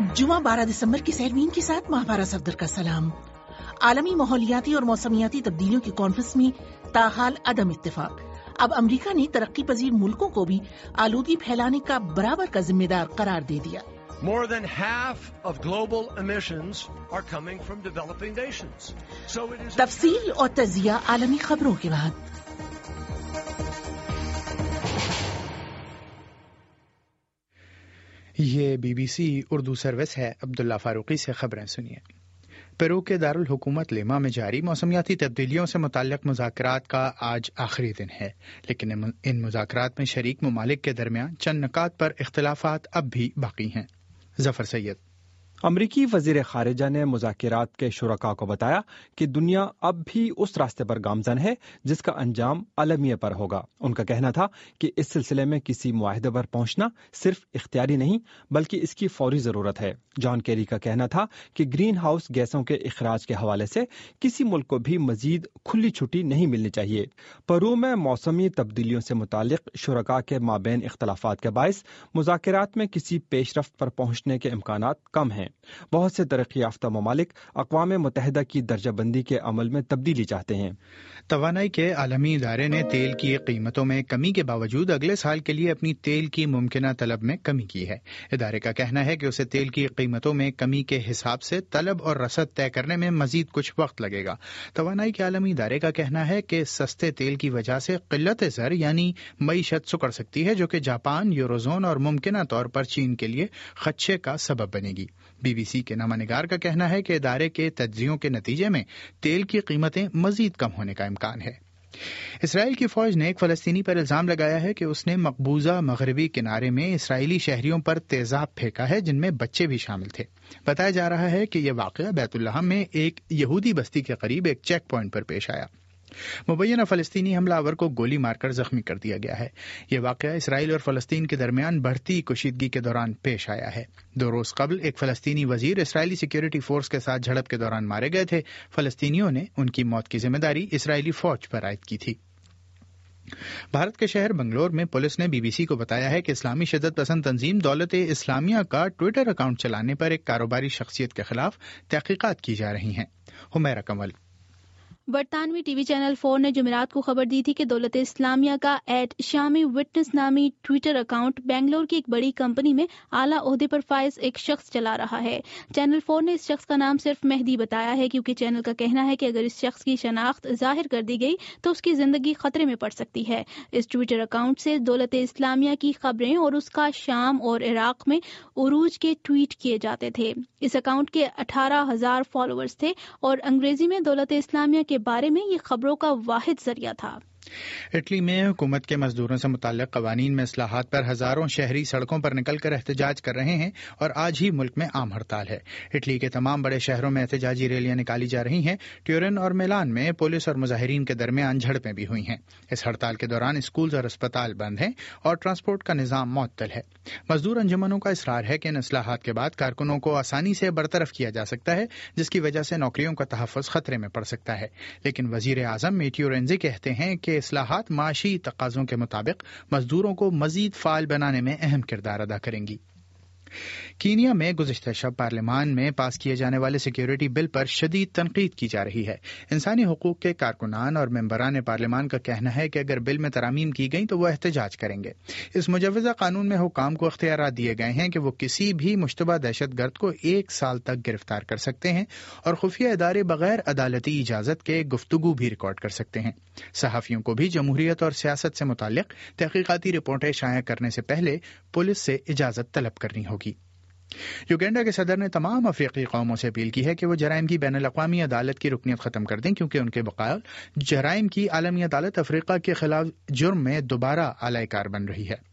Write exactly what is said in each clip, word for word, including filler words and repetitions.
जुमा बारह दिसंबर की सैरमीन के साथ माहवारा सफदर का सलाम। आलमी माहौलियाती और मौसमियाती तब्दीलियों की कॉन्फ्रेंस में ताहाल अदम इत्तेफाक। अब अमरीका ने तरक्की पजीर मुल्कों को भी आलूगी फैलाने का बराबर का जिम्मेदार करार दे दिया। More than half of global emissions are coming from developing nations. So it is तफसील और तजिया आलमी खबरों के बाद। ये बीबीसी उर्दू सर्विस है। अब्दुल्ला फारूकी से खबरें सुनिए। पेरू के दारुल हुकूमत लिमा में जारी मौसमियाती तब्दीलियों से मुताल्लिक मुज़ाकरात का आज आखिरी दिन है, लेकिन इन मुज़ाकरात में शरीक ममालिक के दरमियान चंद नुकात पर इख्तिलाफात अब भी बाकी हैं। जफर सैयद। अमरीकी वजीर खारिजा ने मुज़ाकिरात के शुरका को बताया कि दुनिया अब भी उस रास्ते पर गामजन है जिसका अंजाम अलमिया पर होगा। उनका कहना था कि इस सिलसिले में किसी मुआहदे पर पहुंचना सिर्फ इख्तियारी नहीं बल्कि इसकी फौरी जरूरत है। जॉन केरी का कहना था कि ग्रीन हाउस गैसों के इखराज के हवाले से किसी मुल्क को भी मजीद खुली छुट्टी नहीं मिलनी चाहिए। पेरू में मौसमी तब्दीलियों से मुतालिक शुरका के माबैन इख्तलाफात के बायस मुज़ाकिरात में किसी पेशरफ्त पर पहुंचने के इम्कानात कम हैं। बहुत से तरक्की याफ्ता ममालिक अक़वाम मुत्तहिदा की दर्जाबंदी के अमल में तब्दीली चाहते हैं। तवानाई के आलमी इदारे ने तेल की कीमतों में कमी के बावजूद अगले साल के लिए अपनी तेल की मुमकिना तलब में कमी की है। इदारे का कहना है कि उसे तेल की कीमतों में कमी के हिसाब से तलब और रसद तय करने में मजीद कुछ वक्त लगेगा। तवानाई के आलमी इदारे का कहना है कि सस्ते तेल की वजह से किल्लत ज़र यानी मईशत सुकड़ सकती है, जो कि जापान, यूरोजोन और मुमकिना तौर पर चीन के लिए खदशे का सबब बनेगी। बीबीसी के नामानिगार का कहना है कि इदारे के तज्जियों के नतीजे में तेल की कीमतें मजीद कम होने का इम्कान है। इसराइल की फौज ने एक फलस्तीनी पर इल्जाम लगाया है कि उसने मकबूजा मगरबी किनारे में इसराइली शहरियों पर तेजाब फेंका है, जिनमें बच्चे भी शामिल थे। बताया जा रहा है कि यह वाकया बैतुल्लाहम में एक यहूदी बस्ती के करीब एक चेक पॉइंट पर पेश आया। मुबैना फलस्तीनी हमलावर को गोली मारकर जख्मी कर दिया गया है। यह वाकया इसराइल और फलस्तीन के दरमियान बढ़ती कशीदगी के दौरान पेश आया है। दो रोज कबल एक फलस्तीनी वजीर इसराइली सिक्योरिटी फोर्स के साथ झड़प के दौरान मारे गए थे। फलस्तीनियों ने उनकी मौत की जिम्मेदारी इसराइली फौज पर आयद की थी। भारत के शहर बंगलोर में पुलिस ने बीबीसी को बताया है कि इस्लामी शिद्दत पसंद तंजीम दौलत इस्लामिया का ट्विटर अकाउंट चलाने पर एक कारोबारी शख्सियत के खिलाफ तहकीकात की जा रही हैं। हुमैरा कंवल। बरतानवी टीवी चैनल फोर ने जुमेरात को खबर दी थी कि दौलत इस्लामिया का एट शामी विटनेस नामी ट्विटर अकाउंट बेंगलोर की एक बड़ी कंपनी में आला ओहदे पर फाइज एक शख्स चला रहा है। चैनल फोर ने इस शख्स का नाम सिर्फ मेहदी बताया है, क्योंकि चैनल का कहना है कि अगर इस शख्स की शनाख्त जाहिर कर दी गई तो उसकी जिंदगी खतरे में पड़ सकती है। इस ट्विटर अकाउंट से दौलत इस्लामिया की खबरें और उसका शाम और इराक में उरूज के ट्वीट किए जाते थे। इस अकाउंट के अठारह हजार फॉलोअर्स थे और अंग्रेजी में दौलत इस्लामिया के बारे में ये खबरों का वाहिद जरिया था। इटली में हुकूमत के मजदूरों से मुताल्लिक कवानीन में इस्लाहात पर हजारों शहरी सड़कों पर निकलकर एहतजाज कर रहे हैं और आज ही मुल्क में आम हड़ताल है। इटली के तमाम बड़े शहरों में एहतजाजी रैलियां निकाली जा रही हैं। ट्यूरिन और मिलान में पुलिस और मुजाहिरीन के दरमियान झड़पें भी हुई हैं। इस हड़ताल के दौरान स्कूल और अस्पताल बंद हैं और ट्रांसपोर्ट का निजाम मुअत्तल है। मजदूर अंजुमनों का इसरार है कि इन इस्लाहात के बाद कारकुनों को आसानी से बरतरफ किया जा सकता है, जिसकी वजह से नौकरियों का तहफ़्फ़ुज़ खतरे में पड़ सकता है। लेकिन वजीर आज़म मैथ्यू रेंजी कहते हैं कि इस्लाहात माशी तकाज़ों के मुताबिक मजदूरों को मजीद फाल बनाने में अहम किरदार अदा करेंगी। कीनिया में गुज़िश्ता शब पार्लियामान में पास किए जाने वाले सिक्योरिटी बिल पर शदीद तनकीद की जा रही है। इंसानी हुकूक के कारकुनान और मेंबरान पार्लियामान का कहना है कि अगर बिल में तरामीम की गई तो वो एहतजाज करेंगे। इस मुजव्वज़ा कानून में हुकाम को इख्तियारात दिए गए हैं कि वो किसी भी मुश्तबा दहशत गर्द को एक साल तक गिरफ्तार कर सकते हैं और खुफिया इदारे बगैर अदालती इजाज़त के गुफ्तगू भी रिकॉर्ड कर सकते हैं। सहाफ़ियों को भी जमहूरियत और सियासत से मुताल्लिक तहकीकाती रिपोर्टें शाया करने से पहले पुलिस से इजाज़त तलब करनी होगी। युगांडा के सदर ने तमाम अफ्रीकी कौमों से अपील की है कि वो जराइम की बैन अल-अक़वामी अदालत की रुकनियत खत्म कर दें, क्योंकि उनके बकाल जराइम की आलमी अदालत अफ्रीका के खिलाफ जुर्म में दोबारा आलाइकार बन रही है।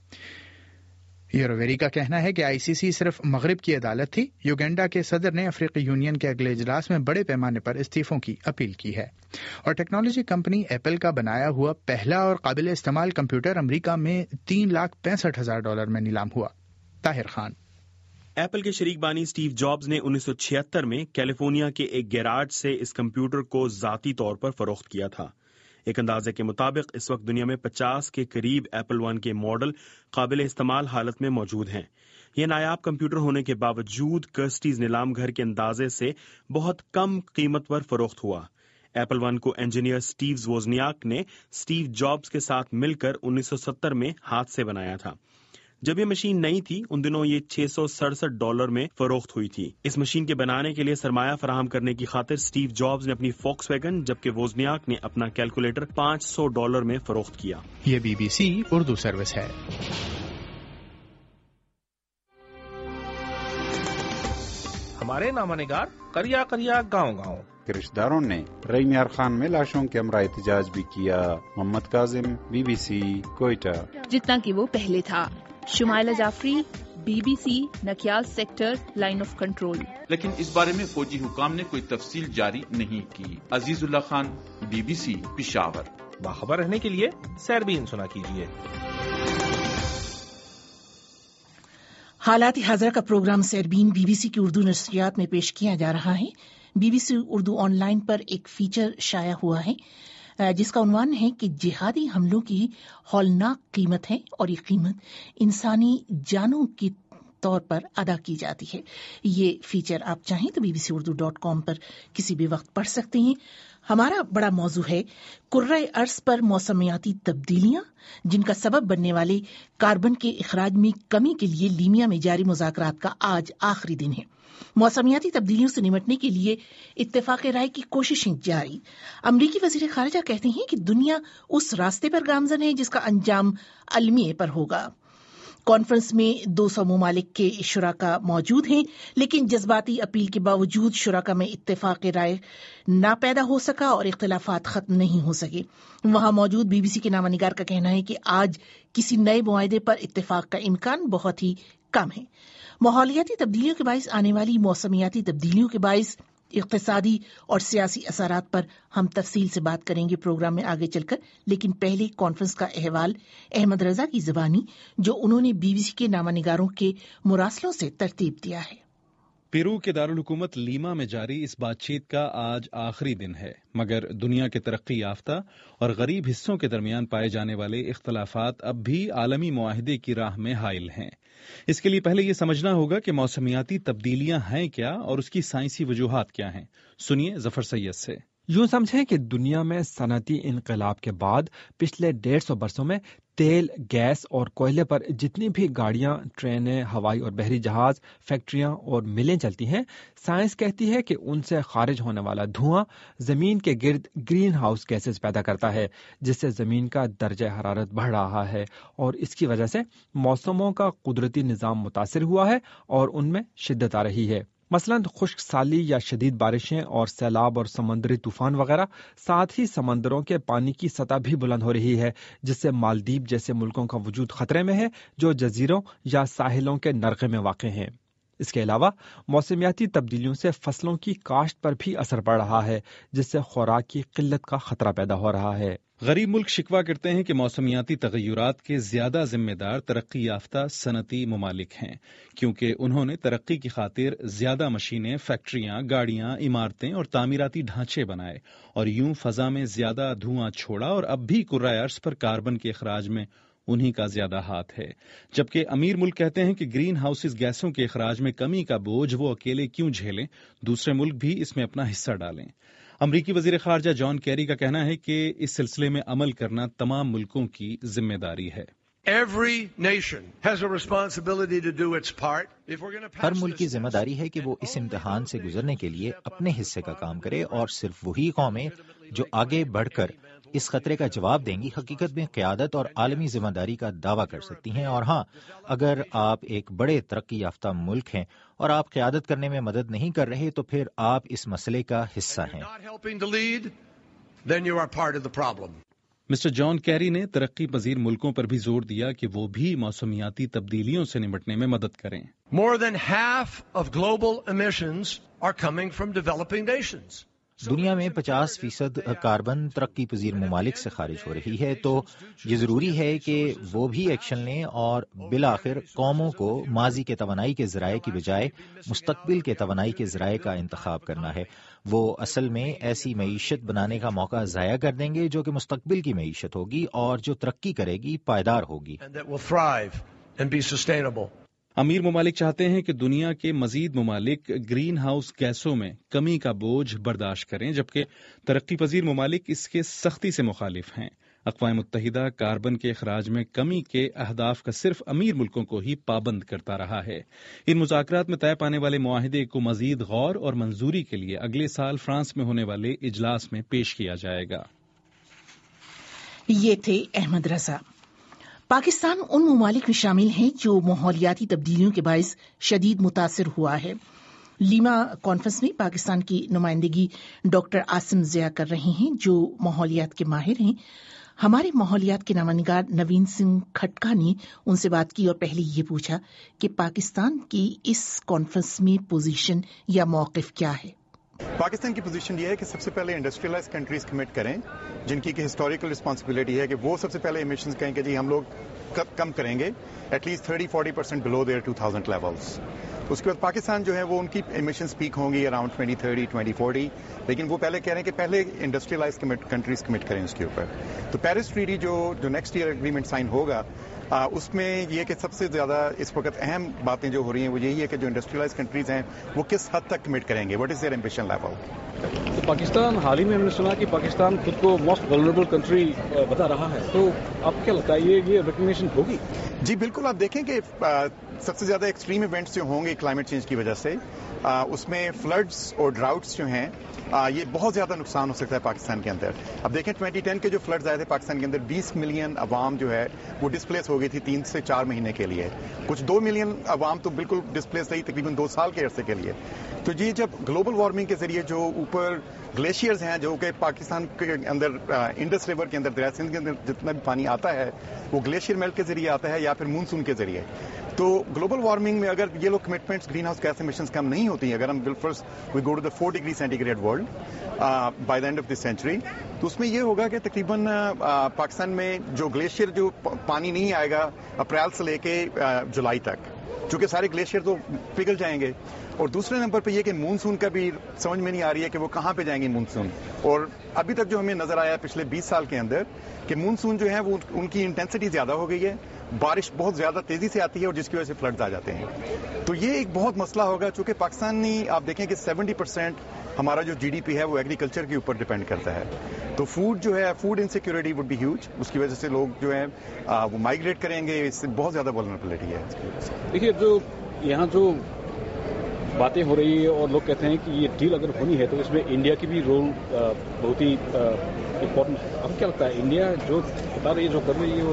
यूरोवेरी का कहना है कि आईसीसी सिर्फ मगरिब की अदालत थी। युगांडा के सदर ने अफ्रीकी यूनियन के अगले इजलास में बड़े पैमाने पर इस्तीफों की अपील की है। और टेक्नोलॉजी कंपनी एप्पल का बनाया हुआ पहला और काबिल इस्तेमाल कंप्यूटर अमरीका में तीन लाख पैंसठ हजार डॉलर में नीलाम हुआ। ताहिर खान। एप्पल के शरीक बानी स्टीव जॉब्स ने उन्नीस सौ छिहत्तर में कैलिफोर्निया के एक गैराज से इस कंप्यूटर को जाती तौर पर फरोख्त किया था। ایک اندازے کے مطابق اس وقت دنیا میں پچاس کے قریب ایپل ون کے ماڈل قابل استعمال حالت میں موجود ہیں۔ یہ نایاب کمپیوٹر ہونے کے باوجود کرسٹیز نیلام گھر کے اندازے سے بہت کم قیمت پر فروخت ہوا۔ ایپل ون کو انجینئر سٹیو ووزنیاک نے سٹیو جابز کے ساتھ مل کر انیس سو ستر میں ہاتھ سے بنایا تھا۔ جب یہ مشین نئی تھی ان دنوں یہ چھ سو سڑسٹھ ڈالر میں فروخت ہوئی تھی۔ اس مشین کے بنانے کے لیے سرمایہ فراہم کرنے کی خاطر سٹیو جابز نے اپنی فوکس ویگن جبکہ ووزنیاک نے اپنا کیلکولیٹر پانچ سو ڈالر میں فروخت کیا۔ یہ B B C Urdu service ہے۔ ہمارے نامہ نگار کریا کریا گاؤں گاؤں رشتہ داروں نے رئی میار خان میں لاشوں کے ہمراہ احتجاج بھی کیا۔ Muhammad Kazim, B B C, Quetta. جتنا کہ وہ پہلے تھا۔ Shumaila Jafri, B B C, Nakyal sector, line of control. لیکن اس بارے میں فوجی حکام نے کوئی تفصیل جاری نہیں کی۔ Aziz Ullah Khan, B B C, Peshawar. باخبر رہنے کے لیے سیربین سنا کیجیے۔ حالات حاضرہ کا programme Sairbeen B B C کی اردو نشریات میں پیش کیا جا رہا ہے۔ B B C Urdu online پر ایک فیچر شائع ہوا ہے جس کا عنوان ہے کہ جہادی حملوں کی ہولناک قیمت ہے اور یہ قیمت انسانی جانوں کی طور پر ادا کی جاتی ہے۔ یہ فیچر آپ چاہیں تو B B C Urdu dot com پر کسی بھی وقت پڑھ سکتے ہیں۔ ہمارا بڑا موضوع ہے کرۂ ارض پر موسمیاتی تبدیلیاں جن کا سبب بننے والے کاربن کے اخراج میں کمی کے لیے لیمیا میں جاری مذاکرات کا آج آخری دن ہے۔ موسمیاتی تبدیلیوں سے نمٹنے کے لیے اتفاق رائے کی کوششیں جاری۔ امریکی وزیر خارجہ کہتے ہیں کہ دنیا اس راستے پر گامزن ہے جس کا انجام المیہ پر ہوگا۔ کانفرنس میں دو سو ممالک کے شرکاء موجود ہیں لیکن جذباتی اپیل کے باوجود شرکاء میں اتفاق رائے نہ پیدا ہو سکا اور اختلافات ختم نہیں ہو سکے۔ وہاں موجود بی بی سی کے نامہ نگار کا کہنا ہے کہ آج کسی نئے معاہدے پر اتفاق کا امکان بہت ہی کم ہے۔ ماحولیاتی تبدیلیوں کے باعث آنے والی موسمیاتی تبدیلیوں کے باعث اقتصادی اور سیاسی اثرات پر ہم تفصیل سے بات کریں گے پروگرام میں آگے چل کر، لیکن پہلے کانفرنس کا احوال احمد رضا کی زبانی جو انہوں نے بی بی سی کے نامہ نگاروں کے مراسلوں سے ترتیب دیا ہے۔ پیرو کے دارالحکومت لیما میں جاری اس بات چیت کا آج آخری دن ہے، مگر دنیا کے ترقی یافتہ اور غریب حصوں کے درمیان پائے جانے والے اختلافات اب بھی عالمی معاہدے کی راہ میں حائل ہیں۔ اس کے لیے پہلے یہ سمجھنا ہوگا کہ موسمیاتی تبدیلیاں ہیں کیا اور اس کی سائنسی وجوہات کیا ہیں۔ سنیے ظفر سید سے۔ یوں سمجھیں کہ دنیا میں صنعتی انقلاب کے بعد پچھلے ڈیڑھ سو برسوں میں تیل، گیس اور کوئلے پر جتنی بھی گاڑیاں، ٹرینیں، ہوائی اور بحری جہاز، فیکٹریاں اور ملیں چلتی ہیں، سائنس کہتی ہے کہ ان سے خارج ہونے والا دھواں زمین کے گرد گرین ہاؤس گیسز پیدا کرتا ہے جس سے زمین کا درجہ حرارت بڑھ رہا ہے اور اس کی وجہ سے موسموں کا قدرتی نظام متاثر ہوا ہے اور ان میں شدت آ رہی ہے۔ مثلاً خشک سالی یا شدید بارشیں اور سیلاب اور سمندری طوفان وغیرہ، ساتھ ہی سمندروں کے پانی کی سطح بھی بلند ہو رہی ہے جس سے مالدیپ جیسے ملکوں کا وجود خطرے میں ہے جو جزیروں یا ساحلوں کے نرغے میں واقع ہیں۔ اس کے علاوہ موسمیاتی تبدیلیوں سے فصلوں کی کاشت پر بھی اثر پڑ رہا ہے جس سے خوراک کی قلت کا خطرہ پیدا ہو رہا ہے۔ غریب ملک شکوہ کرتے ہیں کہ موسمیاتی تغیرات کے زیادہ ذمہ دار ترقی یافتہ صنعتی ممالک ہیں کیونکہ انہوں نے ترقی کی خاطر زیادہ مشینیں، فیکٹریاں، گاڑیاں، عمارتیں اور تعمیراتی ڈھانچے بنائے اور یوں فضا میں زیادہ دھواں چھوڑا اور اب بھی کرۂ ارض پر کاربن کے اخراج میں انہی کا زیادہ ہاتھ ہے۔ جبکہ امیر ملک کہتے ہیں کہ گرین ہاؤسز گیسوں کے اخراج میں کمی کا بوجھ وہ اکیلے کیوں جھیلیں، دوسرے ملک بھی اس میں اپنا حصہ ڈالیں۔ امریکی وزیر خارجہ جان کیری کا کہنا ہے کہ اس سلسلے میں عمل کرنا تمام ملکوں کی ذمہ داری ہے۔ ہر ملک کی ذمہ داری ہے کہ وہ اس امتحان سے گزرنے کے لیے اپنے حصے کا کام کرے اور صرف وہی قومیں جو آگے بڑھ کر اس خطرے کا جواب دیں گی حقیقت میں قیادت اور عالمی ذمہ داری کا دعویٰ کر سکتی ہیں۔ اور ہاں، اگر آپ ایک بڑے ترقی یافتہ ملک ہیں اور آپ قیادت کرنے میں مدد نہیں کر رہے تو پھر آپ اس مسئلے کا حصہ ہیں۔ مسٹر جان کیری نے ترقی پذیر ملکوں پر بھی زور دیا کہ وہ بھی موسمیاتی تبدیلیوں سے نمٹنے میں مدد کریں۔ More than half of global emissions are coming from developing nations. دنیا میں پچاس فیصد کاربن ترقی پذیر ممالک سے خارج ہو رہی ہے، تو یہ ضروری ہے کہ وہ بھی ایکشن لیں اور بالآخر قوموں کو ماضی کے توانائی کے ذرائع کی بجائے مستقبل کے توانائی کے ذرائع کا انتخاب کرنا ہے۔ وہ اصل میں ایسی معیشت بنانے کا موقع ضائع کر دیں گے جو کہ مستقبل کی معیشت ہوگی اور جو ترقی کرے گی، پائیدار ہوگی۔ امیر ممالک چاہتے ہیں کہ دنیا کے مزید ممالک گرین ہاؤس گیسوں میں کمی کا بوجھ برداشت کریں، جبکہ ترقی پذیر ممالک اس کے سختی سے مخالف ہیں۔ اقوام متحدہ کاربن کے اخراج میں کمی کے اہداف کا صرف امیر ملکوں کو ہی پابند کرتا رہا ہے۔ ان مذاکرات میں طے پانے والے معاہدے کو مزید غور اور منظوری کے لیے اگلے سال فرانس میں ہونے والے اجلاس میں پیش کیا جائے گا۔ یہ تھے احمد رضا۔ پاکستان ان ممالک میں شامل ہیں جو ماحولیاتی تبدیلیوں کے باعث شدید متاثر ہوا ہے۔ لیما کانفرنس میں پاکستان کی نمائندگی ڈاکٹر عاصم ضیاء کر رہے ہیں، جو ماحولیات کے ماہر ہیں۔ ہمارے ماحولیات کے نامہ نگار نوین سنگھ کھٹکا نے ان سے بات کی اور پہلے یہ پوچھا کہ پاکستان کی اس کانفرنس میں پوزیشن یا موقف کیا ہے۔ پاکستان کی پوزیشن یہ ہے کہ سب سے پہلے انڈسٹریلائز کنٹریز کمٹ کریں، جن کی کہ ہسٹوریکل رسپانسبلٹی ہے کہ وہ سب سے پہلے ایمیشنز کہیں کہ جی ہم لوگ کم کریں گے at least thirty forty percent below their two thousand levels. اس کے بعد پاکستان جو ہے وہ ان کی ایمیشنز پیک ہوں گی around twenty thirty twenty forty, لیکن وہ پہلے کہہ رہے ہیں کہ پہلے انڈسٹریلائز کنٹریز کمٹ کریں اس کے اوپر۔ تو پیرس ٹریٹی جو جو نیکسٹ ایئر اگریمنٹ سائن ہوگا، آ, اس میں یہ کہ سب سے زیادہ اس وقت اہم باتیں جو ہو رہی ہیں وہ یہی ہے کہ جو انڈسٹریلائز کنٹریز ہیں وہ کس حد تک کمٹ کریں گے، what is their ambition level. تو پاکستان حال ہی میں ہم نے سنا کہ پاکستان خود کو موسٹ ولنریبل کنٹری بتا رہا ہے، تو آپ کیا لگتا ہے یہ یہ ریکگنیشن ہوگی؟ جی بالکل، آپ دیکھیں کہ سب سے زیادہ ایکسٹریم ایونٹس جو ہوں گے کلائمیٹ چینج کی وجہ سے، آ, اس میں فلڈز اور ڈراؤٹس جو ہیں آ, یہ بہت زیادہ نقصان ہو سکتا ہے پاکستان کے اندر۔ اب دیکھیں ٹوئنٹی ٹین کے جو فلڈز آئے تھے پاکستان کے اندر، بیس ملین عوام جو ہے وہ ڈسپلیس ہو گئی تھی تین سے چار مہینے کے لیے، کچھ دو ملین عوام تو بالکل ڈسپلیس رہی تقریباً دو سال کے عرصے کے لیے۔ تو یہ جب گلوبل وارمنگ کے ذریعے جو اوپر گلیشیئرز ہیں جو کہ پاکستان کے اندر انڈس ریور کے اندر دریا سندھ کے اندر جتنا بھی پانی آتا ہے وہ گلیشیئر میلٹ کے ذریعے آتا ہے یا پھر مونسون کے ذریعے، تو گلوبل وارمنگ میں اگر یہ لوگ commitments greenhouse gas emissions کم نہیں ہوتی ہیں، اگر ہم first we go to the four degree centigrade world by the end of this century, تو اس میں یہ ہوگا کہ تقریباً پاکستان میں جو گلیشیئر جو پانی نہیں آئے گا اپریل سے لے کے جولائی تک، چونکہ سارے گلیشیئر تو پگھل جائیں گے۔ اور دوسرے نمبر پہ یہ کہ مونسون کا بھی سمجھ میں نہیں آ رہی ہے کہ وہ کہاں پہ جائیں گے مونسون، اور ابھی تک جو ہمیں نظر آیا پچھلے بیس سال کے اندر کہ مونسون جو ہے وہ ان کی انٹینسٹی زیادہ ہو گئی ہے، بارش بہت زیادہ تیزی سے آتی ہے اور جس کی وجہ سے فلڈز آ جاتے ہیں۔ تو یہ ایک بہت مسئلہ ہوگا، چونکہ پاکستانی آپ دیکھیں کہ سیونٹی پرسینٹ ہمارا جو جی ڈی پی ہے وہ ایگریکلچر کے اوپر ڈیپینڈ کرتا ہے، تو فوڈ جو ہے food insecurity would be huge, اس کی وجہ سے لوگ جو ہے وہ مائگریٹ کریں گے، اس سے بہت زیادہ ولنریبلٹی ہے اس کی وجہ سے۔ دیکھیے جو یہاں جو باتیں ہو رہی ہے اور لوگ کہتے ہیں کہ یہ ڈیل اگر ہونی ہے تو اس میں انڈیا کی بھی رول بہت ہی امپورٹنٹ ہے، آپ کیا لگتا ہے انڈیا جو بتا رہی ہے جو کر رہی ہے وہ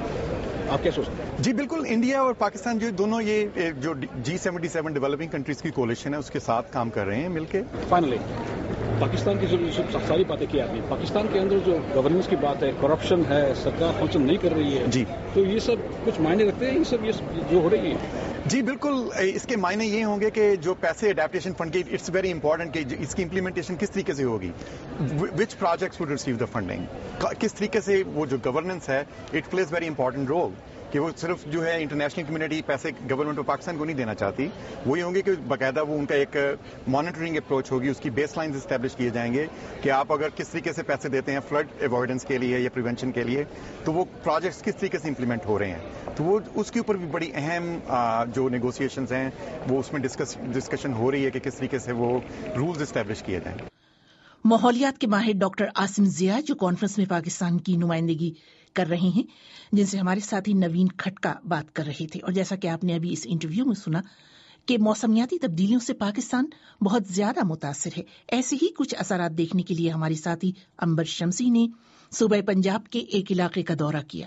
آپ کیا سوچتے ہیں؟ جی بالکل، انڈیا اور پاکستان جو دونوں یہ جو G seventy seven developing countries کی کولیشن ہے اس کے ساتھ کام کر رہے ہیں مل کے۔ فائنلی پاکستان کی جو ساری باتیں کی آپ نے، پاکستان کے اندر جو گورننس کی بات ہے، کرپشن ہے، سرکار فنکشن نہیں کر رہی ہے، جی تو یہ سب کچھ معنی رکھتے ہیں یہ سب یہ جو ہو رہی ہے؟ جی بالکل، اس کے معنی یہ ہوں گے کہ جو پیسے اڈیپٹیشن فنڈ کے، اٹس ویری امپورٹنٹ کہ اس کی امپلیمنٹیشن کس طریقے سے ہوگی، which projects would receive the funding, کس طریقے سے وہ جو گورننس ہے it plays very important role, کہ وہ صرف جو ہے انٹرنیشنل کمیونٹی پیسے گورنمنٹ آف پاکستان کو نہیں دینا چاہتی، وہ یہ ہوں گے کہ باقاعدہ وہ ان کا ایک مانیٹرنگ اپروچ ہوگی، اس کی بیس لائنز اسٹیبلش کیے جائیں گے کہ آپ اگر کس طریقے سے پیسے دیتے ہیں فلڈ ایوائڈنس کے لیے یا پریونشن کے لیے، تو وہ پروجیکٹس کس طریقے سے امپلیمنٹ ہو رہے ہیں، تو وہ اس کے اوپر بھی بڑی اہم جو نیگوسیشنز ہیں وہ اس میں ڈسکشن ہو رہی ہے کہ کس طریقے سے وہ رولز اسٹیبلش کیے جائیں۔ ماحولیات کے ماہر ڈاکٹر عاصم ضیاء جو کانفرنس میں پاکستان کی نمائندگی کر رہے ہیں، جن سے ہمارے ساتھی نوین کھٹکا بات کر رہے تھے، اور جیسا کہ آپ نے ابھی اس انٹرویو میں سنا کہ موسمیاتی تبدیلیوں سے پاکستان بہت زیادہ متاثر ہے۔ ایسے ہی کچھ اثرات دیکھنے کے لیے ہمارے ساتھی امبر شمسی نے صوبہ پنجاب کے ایک علاقے کا دورہ کیا۔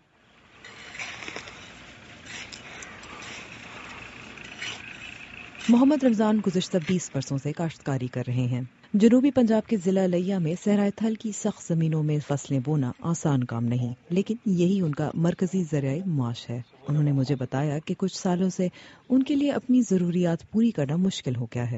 محمد رمضان گزشتہ بیس برسوں سے کاشتکاری کر رہے ہیں۔ جنوبی پنجاب کے ضلع لیا میں صحرائے تھل کی سخت زمینوں میں فصلیں بونا آسان کام نہیں، لیکن یہی ان کا مرکزی ذریعہ معاش ہے۔ انہوں نے مجھے بتایا کہ کچھ سالوں سے ان کے لیے اپنی ضروریات پوری کرنا مشکل ہو گیا ہے۔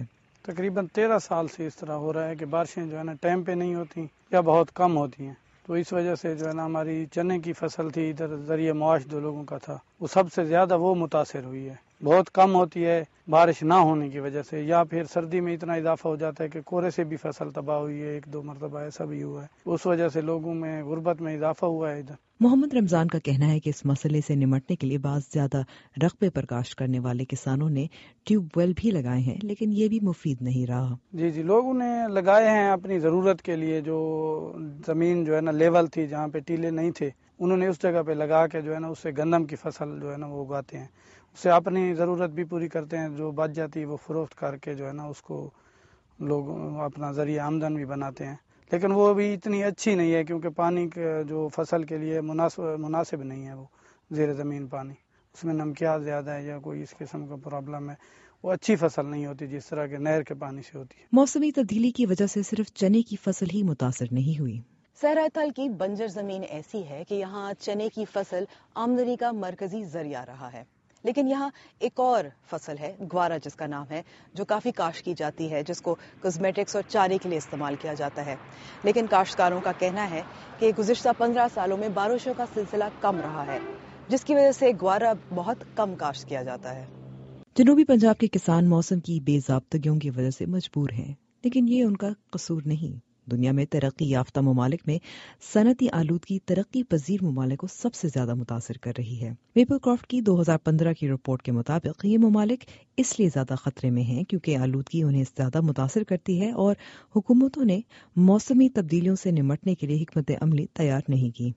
تقریباً تیرہ سال سے اس طرح ہو رہا ہے کہ بارشیں جو ہے نا ٹائم پہ نہیں ہوتی یا بہت کم ہوتی ہیں، تو اس وجہ سے جو ہے نا ہماری چنے کی فصل تھی، ادھر ذریعہ معاش جو لوگوں کا تھا، وہ سب سے زیادہ وہ متاثر ہوئی ہے. بہت کم ہوتی ہے بارش نہ ہونے کی وجہ سے، یا پھر سردی میں اتنا اضافہ ہو جاتا ہے کہ کورے سے بھی فصل تباہ ہوئی ہے، ایک دو مرتبہ ایسا بھی ہوا ہے. اس وجہ سے لوگوں میں غربت میں اضافہ ہوا ہے ادھر. محمد رمضان کا کہنا ہے کہ اس مسئلے سے نمٹنے کے لیے بعض زیادہ رقبے پر کاشت کرنے والے کسانوں نے ٹیوب ویل بھی لگائے ہیں، لیکن یہ بھی مفید نہیں رہا. جی جی لوگوں نے لگائے ہیں اپنی ضرورت کے لیے، جو زمین جو ہے نا لیول تھی جہاں پہ ٹیلے نہیں تھے، انہوں نے اس جگہ پہ لگا کے جو ہے نا اس سے گندم کی فصل جو ہے نا وہ اگاتے ہیں، اس سے اپنی ضرورت بھی پوری کرتے ہیں، جو بچ جاتی ہے وہ فروخت کر کے جو ہے نا اس کو لوگ اپنا ذریعہ آمدن بھی بناتے ہیں. لیکن وہ بھی اتنی اچھی نہیں ہے کیونکہ پانی جو فصل کے لیے مناسب مناسب نہیں ہے، وہ زیر زمین پانی، اس میں نمکیات زیادہ ہے یا کوئی اس قسم کا پرابلم ہے، وہ اچھی فصل نہیں ہوتی جس طرح کے نہر کے پانی سے ہوتی ہے. موسمی تبدیلی کی وجہ سے صرف چنے کی فصل ہی متاثر نہیں ہوئی. صحرائے تھل کی بنجر زمین ایسی ہے کہ یہاں چنے کی فصل آمدنی کا مرکزی ذریعہ رہا ہے، لیکن یہاں ایک اور فصل ہے گوارا جس کا نام ہے، جو کافی کاشت کی جاتی ہے، جس کو کاسمیٹکس اور چارے کے لیے استعمال کیا جاتا ہے. لیکن کاشتکاروں کا کہنا ہے کہ گزشتہ پندرہ سالوں میں بارشوں کا سلسلہ کم رہا ہے، جس کی وجہ سے گوارا بہت کم کاشت کیا جاتا ہے. جنوبی پنجاب کے کسان موسم کی بے ضابطگیوں کی وجہ سے مجبور ہیں، لیکن یہ ان کا قصور نہیں. دنیا میں ترقی یافتہ ممالک میں صنعتی آلودگی ترقی پذیر ممالک کو سب سے زیادہ متاثر کر رہی ہے. میپل کرافٹ کی دو ہزار پندرہ کی رپورٹ کے مطابق یہ ممالک اس لیے زیادہ خطرے میں ہیں کیونکہ آلودگی انہیں زیادہ متاثر کرتی ہے اور حکومتوں نے موسمی تبدیلیوں سے نمٹنے کے لیے حکمت عملی تیار نہیں کی.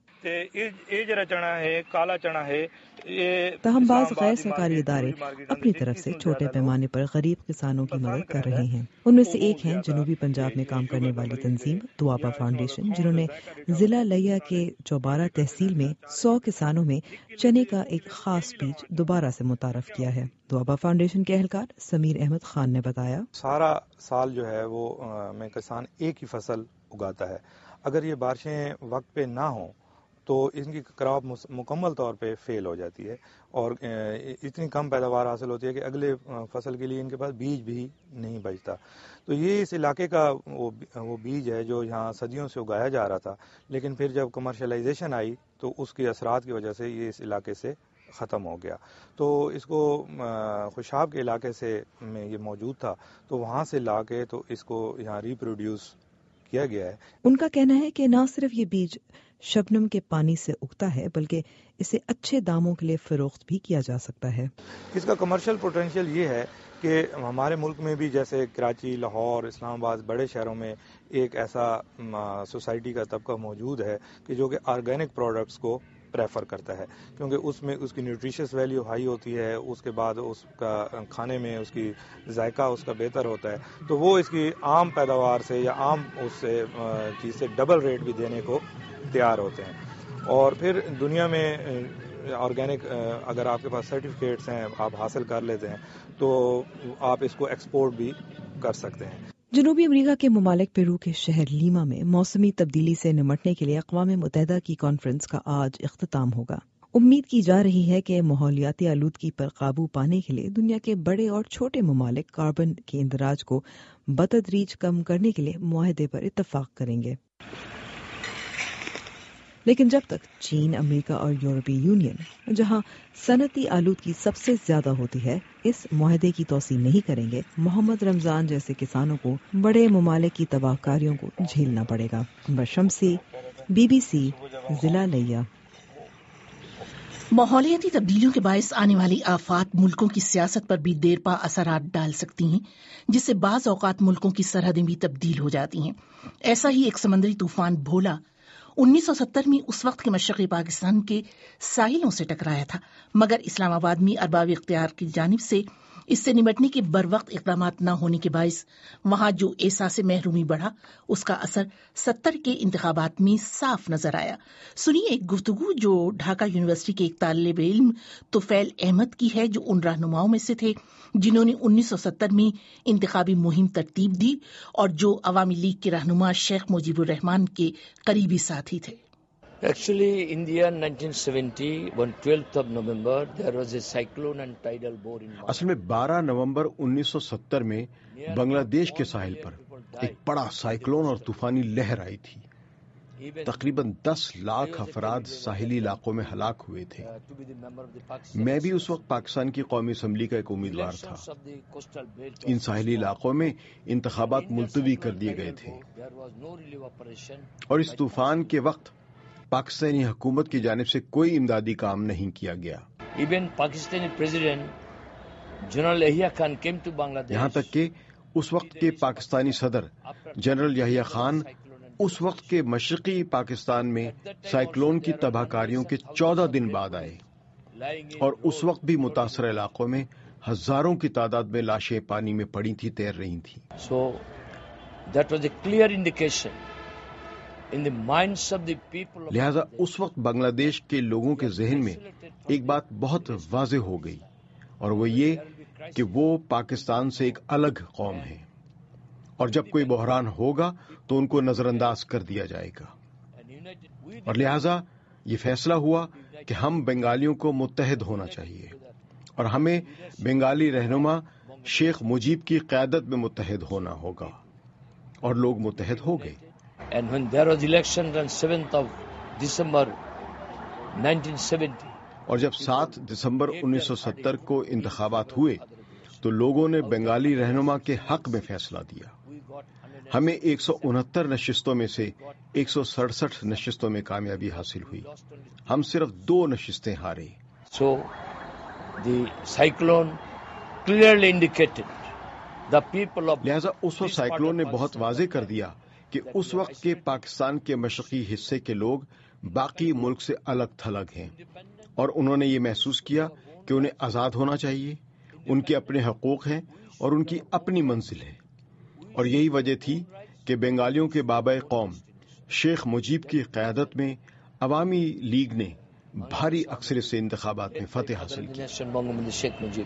تاہم بعض غیر سرکاری ادارے اپنی طرف سے چھوٹے پیمانے پر غریب کسانوں کی مدد کر رہے ہیں. ان میں سے ایک ہیں جنوبی پنجاب میں کام کرنے والی تنظیم دوآبا فاؤنڈیشن، جنہوں نے ضلع لیا کے چوبارہ تحصیل میں سو کسانوں میں چنے کا ایک خاص بیج دوبارہ سے متعارف کیا ہے. دوآبا فاؤنڈیشن کے اہلکار سمیر احمد خان نے بتایا، سارا سال جو ہے وہ میں کسان ایک ہی فصل اگاتا ہے. اگر یہ بارشیں وقت پہ نہ ہوں تو ان کی کراپ مکمل طور پہ فیل ہو جاتی ہے اور اتنی کم پیداوار حاصل ہوتی ہے کہ اگلے فصل کے لیے ان کے پاس بیج بھی نہیں بچتا. تو یہ اس علاقے کا وہ بیج ہے جو یہاں صدیوں سے اگایا جا رہا تھا، لیکن پھر جب کمرشلائزیشن آئی تو اس کے اثرات کی وجہ سے یہ اس علاقے سے ختم ہو گیا. تو اس کو خوشاب کے علاقے سے میں یہ موجود تھا تو وہاں سے لا کے تو اس کو یہاں ریپروڈیوس کیا گیا ہے. ان کا کہنا ہے کہ نہ صرف یہ بیج شبنم کے پانی سے اگتا ہے بلکہ اسے اچھے داموں کے لیے فروخت بھی کیا جا سکتا ہے. اس کا کمرشل پوٹینشیل یہ ہے کہ ہمارے ملک میں بھی جیسے کراچی، لاہور، اسلام آباد بڑے شہروں میں ایک ایسا سوسائٹی کا طبقہ موجود ہے کہ جو کہ آرگینک پروڈکٹس کو پریفر کرتا ہے کیونکہ اس میں اس کی نیوٹریشس ویلیو ہائی ہوتی ہے، اس کے بعد اس کا کھانے میں اس کی ذائقہ اس کا بہتر ہوتا ہے، تو وہ اس کی عام پیداوار سے یا عام اس سے چیز سے ڈبل ریٹ بھی دینے کو تیار ہوتے ہیں. اور پھر دنیا میں آرگینک اگر آپ کے پاس سرٹیفکیٹس ہیں آپ حاصل کر لیتے ہیں تو آپ اس کو ایکسپورٹ بھی کر سکتے ہیں. جنوبی امریکہ کے ممالک پیرو کے شہر لیما میں موسمی تبدیلی سے نمٹنے کے لیے اقوام متحدہ کی کانفرنس کا آج اختتام ہوگا. امید کی جا رہی ہے کہ ماحولیاتی آلودگی پر قابو پانے کے لیے دنیا کے بڑے اور چھوٹے ممالک کاربن کے اندراج کو بتدریج کم کرنے کے لیے معاہدے پر اتفاق کریں گے. لیکن جب تک چین، امریکہ اور یورپی یونین، جہاں صنعتی آلودگی سب سے زیادہ ہوتی ہے، اس معاہدے کی توسیع نہیں کریں گے، محمد رمضان جیسے کسانوں کو بڑے ممالک کی تباہ کاریوں کو جھیلنا پڑے گا. بشمسی، بی بی سی، ضلع لیا. ماحولیاتی تبدیلیوں کے باعث آنے والی آفات ملکوں کی سیاست پر بھی دیر پا اثرات ڈال سکتی ہیں، جس سے بعض اوقات ملکوں کی سرحدیں بھی تبدیل ہو جاتی ہیں. ایسا ہی ایک سمندری طوفان بھولا انیس سو ستر میں اس وقت کے مشرقی پاکستان کے ساحلوں سے ٹکرایا تھا، مگر اسلام آباد میں ارباب اختیار کی جانب سے اس سے نمٹنے کے بروقت اقدامات نہ ہونے کے باعث وہاں جو احساس محرومی بڑھا، اس کا اثر ستر کے انتخابات میں صاف نظر آیا. سنیے ایک گفتگو جو ڈھاکہ یونیورسٹی کے ایک طالب علم طفیل احمد کی ہے، جو ان رہنماؤں میں سے تھے جنہوں نے انیس سو ستر میں انتخابی مہم ترتیب دی اور جو عوامی لیگ کے رہنما شیخ مجیب الرحمان کے قریبی ساتھی تھے. Actually, India in nineteen seventy, on twelfth of November, there was a cyclone and tidal bore in Mali. اصل میں بارہ نومبر انیس سو ستر میں بنگلہ دیش کے ساحل پر ایک بڑا سائیکلون اور طوفانی لہر آئی تھی. تقریباً دس لاکھ افراد ساحلی علاقوں میں ہلاک ہوئے تھے. میں بھی اس وقت پاکستان کی قومی اسمبلی کا ایک امیدوار تھا. ان ساحلی علاقوں میں انتخابات ملتوی کر دیے گئے تھے اور اس طوفان کے وقت پاکستانی حکومت کی جانب سے کوئی امدادی کام نہیں کیا گیا. Even Pakistani President General Yahya Khan came to Bangladesh. یہاں تک کہ اس وقت کے پاکستانی صدر جنرل یحییٰ خان اس وقت کے مشرقی پاکستان میں سائیکلون کی تباہ کاریوں کے چودہ دن بعد آئے اور اس وقت بھی متاثرہ علاقوں میں ہزاروں کی تعداد میں لاشیں پانی میں پڑی تھی، تیر رہی تھیں. So that was a clear indication in the minds of the people. لہذا اس وقت بنگلہ دیش کے لوگوں کے ذہن میں ایک بات بہت واضح ہو گئی اور وہ یہ کہ وہ پاکستان سے ایک الگ قوم ہے اور جب کوئی بحران ہوگا تو ان کو نظر انداز کر دیا جائے گا. اور لہذا یہ فیصلہ ہوا کہ ہم بنگالیوں کو متحد ہونا چاہیے اور ہمیں بنگالی رہنما شیخ مجیب کی قیادت میں متحد ہونا ہوگا اور لوگ متحد ہو گئے. And when there was election on seventh of December nineteen seventy. اور جب سات دسمبر انیس سو ستر کو انتخابات ہوئے تو لوگوں نے بنگالی رہنما کے حق میں فیصلہ دیا. ہمیں ایک سو انہتر نشستوں میں سے ایک سو سڑسٹھ نشستوں میں کامیابی حاصل ہوئی. ہم صرف دو نشستیں ہارے. So the cyclone clearly indicated the people of. لہذا اس وقت سائیکلون نے بہت واضح کر دیا کہ اس وقت کے پاکستان کے مشرقی حصے کے لوگ باقی ملک سے الگ تھلگ ہیں اور انہوں نے یہ محسوس کیا کہ انہیں آزاد ہونا چاہیے، ان کے اپنے حقوق ہیں اور ان کی اپنی منزل ہے. اور یہی وجہ تھی کہ بنگالیوں کے بابا قوم شیخ مجیب کی قیادت میں عوامی لیگ نے بھاری اکثریت سے انتخابات میں فتح حاصل کی.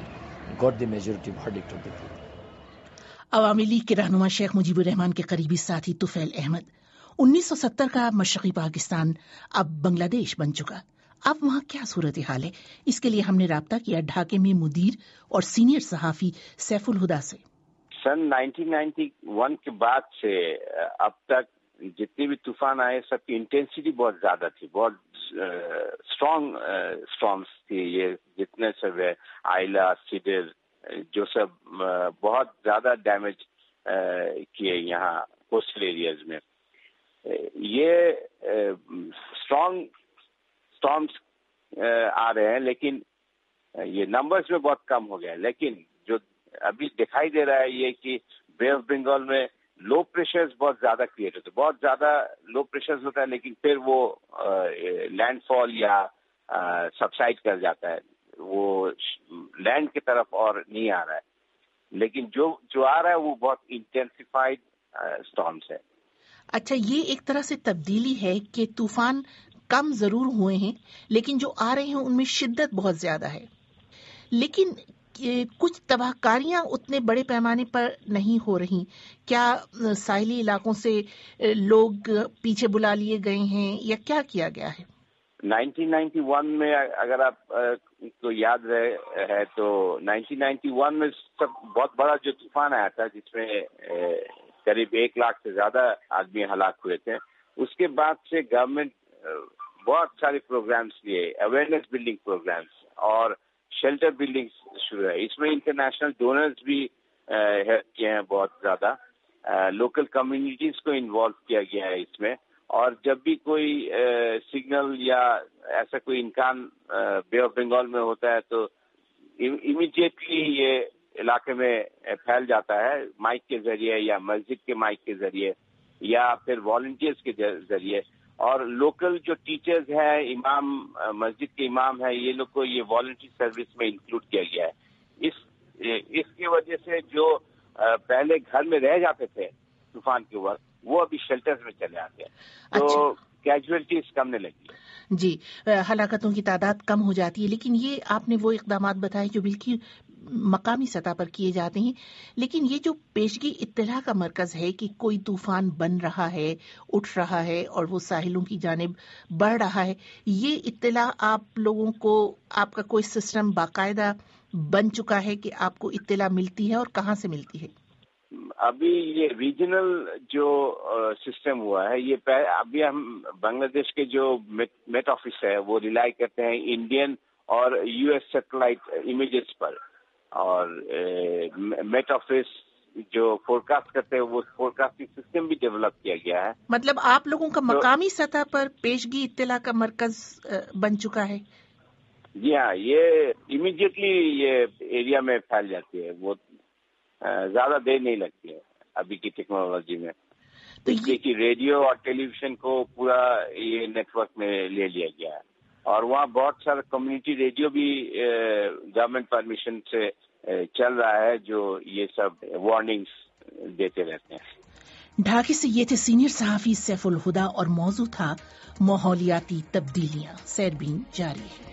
عوامی لیگ کے رہنما شیخ مجیب الرحمان کے قریبی ساتھی طفیل احمد. انیس سو ستر کا مشرقی پاکستان اب بنگلہ دیش بن چکا. اب وہاں کیا صورتحال ہے؟ اس کے لیے ہم نے رابطہ کیا ڈھاکے میں مدیر اور سینئر صحافی سیف الہدا سے. سن نائنٹین نائنٹی ون کے بعد سے اب تک جتنے بھی طوفان آئے سب کی انٹینسٹی بہت زیادہ تھی، بہت اسٹرانگ اسٹارمس تھی. یہ جتنے سب ہے آئلہ، سیڈر، جو سب بہت زیادہ ڈیمیج کیے یہاں کوسٹل ایریاز میں. یہ اسٹرانگ اسٹارمس آ رہے ہیں لیکن یہ نمبرز میں بہت کم ہو گیا. لیکن جو ابھی دکھائی دے رہا ہے یہ کہ بے آف بنگال میں لو پریشرز بہت زیادہ کریٹ ہوتے ہیں، بہت زیادہ لو پریشرز ہوتا ہے لیکن پھر وہ لینڈ فال یا سبسائڈ کر جاتا ہے، وہ لینڈ کی طرف اور نہیں آ رہا ہے. لیکن جو جو آ رہا ہے وہ بہت انٹینسیفائڈ اسٹارمس ہے. اچھا، یہ ایک طرح سے تبدیلی ہے کہ طوفان کم ضرور ہوئے ہیں لیکن جو آ رہے ہیں ان میں شدت بہت زیادہ ہے. لیکن کچھ تباہ کاریاں اتنے بڑے پیمانے پر نہیں ہو رہی. کیا ساحلی علاقوں سے لوگ پیچھے بلا لیے گئے ہیں یا کیا کیا گیا ہے؟ نائنٹین نائنٹی ون میں اگر آپ کو یاد رہے ہے تو نائنٹین نائنٹی ون میں سب بہت بڑا جو طوفان آیا تھا جس میں قریب ایک لاکھ سے زیادہ آدمی ہلاک ہوئے تھے. اس کے بعد سے گورنمنٹ بہت سارے پروگرامس لیے، اویئرنیس بلڈنگ پروگرامس اور شیلٹر بلڈنگ شروع ہے. اس میں انٹرنیشنل ڈونرز بھی ہیلپ کیے ہیں بہت زیادہ. لوکل کمیونٹیز کو انوالو کیا گیا ہے اس میں. اور جب بھی کوئی سگنل یا ایسا کوئی امکان بے آف بنگال میں ہوتا ہے تو امیڈیٹلی یہ علاقے میں پھیل جاتا ہے مائک کے ذریعے یا مسجد کے مائک کے ذریعے یا پھر والنٹیئرز کے ذریعے. اور لوکل جو ٹیچرز ہیں، امام مسجد کے امام ہیں، یہ لوگ کو یہ والنٹری سروس میں انکلوڈ کیا گیا ہے. اس اس کی وجہ سے جو پہلے گھر میں رہ جاتے تھے طوفان کے وقت وہ ابھی شیلٹرز میں چلے آتے ہیں تو کیجویلٹیز کمنے لگی. جی، ہلاکتوں کی تعداد کم ہو جاتی ہے. لیکن یہ آپ نے وہ اقدامات بتائے جو بالکل मकामी सतह पर किए जाते हैं, लेकिन ये जो पेशगी इत्तला का मरकज है कि कोई तूफान बन रहा है, उठ रहा है और वो साहिलों की जानिब बढ़ रहा है, ये इत्तला आप लोगों को, आपका कोई सिस्टम बाकायदा बन चुका है कि आपको इत्तला मिलती है और कहाँ से मिलती है? अभी ये रीजनल जो सिस्टम हुआ है, ये अभी हम बांग्लादेश के जो मेट, मेट ऑफिस है वो रिलाई करते हैं इंडियन और यूएस सैटेलाइट इमेजेस पर, और मेट ऑफिस जो फोरकास्ट करते हैं वो फोरकास्टिंग सिस्टम भी डेवलप किया गया है। मतलब आप लोगों का तो, मकामी सतह पर पेशगी इत्तला का मरकज बन चुका है? जी हाँ, ये इमीडिएटली ये एरिया में फैल जाती है, वो ज्यादा देर नहीं लगती है अभी की टेक्नोलॉजी में। तो इसलिए कि रेडियो और टेलीविजन को पूरा ये नेटवर्क में ले लिया गया है, और वहाँ बहुत सारा कम्युनिटी रेडियो भी गवर्नमेंट परमिशन से चल रहा है जो ये सब वार्निंग्स देते रहते हैं। ढाके से ये थे सीनियर सहाफी सैफुल हुदा और मौजू था माहौलियाती तब्दीलियां। सैरबीन जारी है।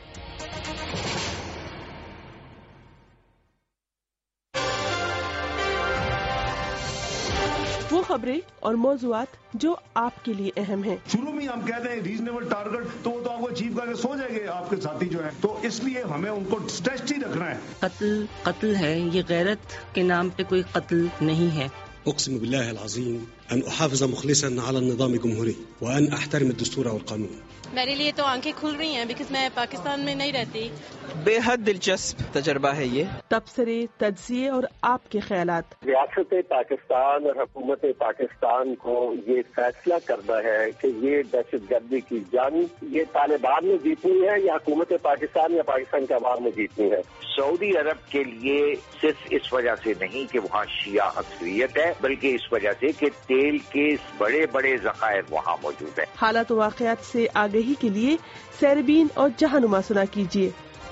वो खबरें और मौज़ूआत जो आपके लिए अहम हैं। शुरू में हम कहते हैं रीजनेबल टारगेट, तो वो तो आपको अचीव करके सो जाएंगे आपके साथी जो है, तो इसलिए हमें उनको स्ट्रेस्ड ही रखना है। कत्ल कत्ल है, ये गैरत के नाम पे कोई कत्ल नहीं है। أقسم بالله العظيم أن أحافظ مخلصا على النظام الجمهوري وأن أحترم الدستور والقانون. मेरे लिए तो आंखें खुल रही हैं बिकॉज़ मैं पाकिस्तान में नहीं रहती। बेहद दिलचस्प तजर्बा है ये। तबसरे, तज्जिए और आपके ख्यालात। रियासत पाकिस्तान और हुकूमत पाकिस्तान को ये फैसला करना है कि ये दहशतगर्दी की जंग ये तालिबान ने जीतनी है या हुकूमत पाकिस्तान या पाकिस्तान के अवाम ने जीतनी है। सऊदी अरब के लिए सिर्फ इस वजह से नहीं कि वहाँ शिया अक्सरियत है, बल्कि इस वजह से कि तेल के बड़े बड़े ज़खायर वहाँ मौजूद है। हालात व वाक़यात से आगाही के लिए सैरबीन और जहानुमा सुना कीजिए।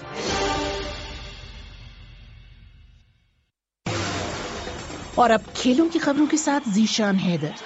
और अब खेलों की खबरों के साथ ज़ीशान हैदर।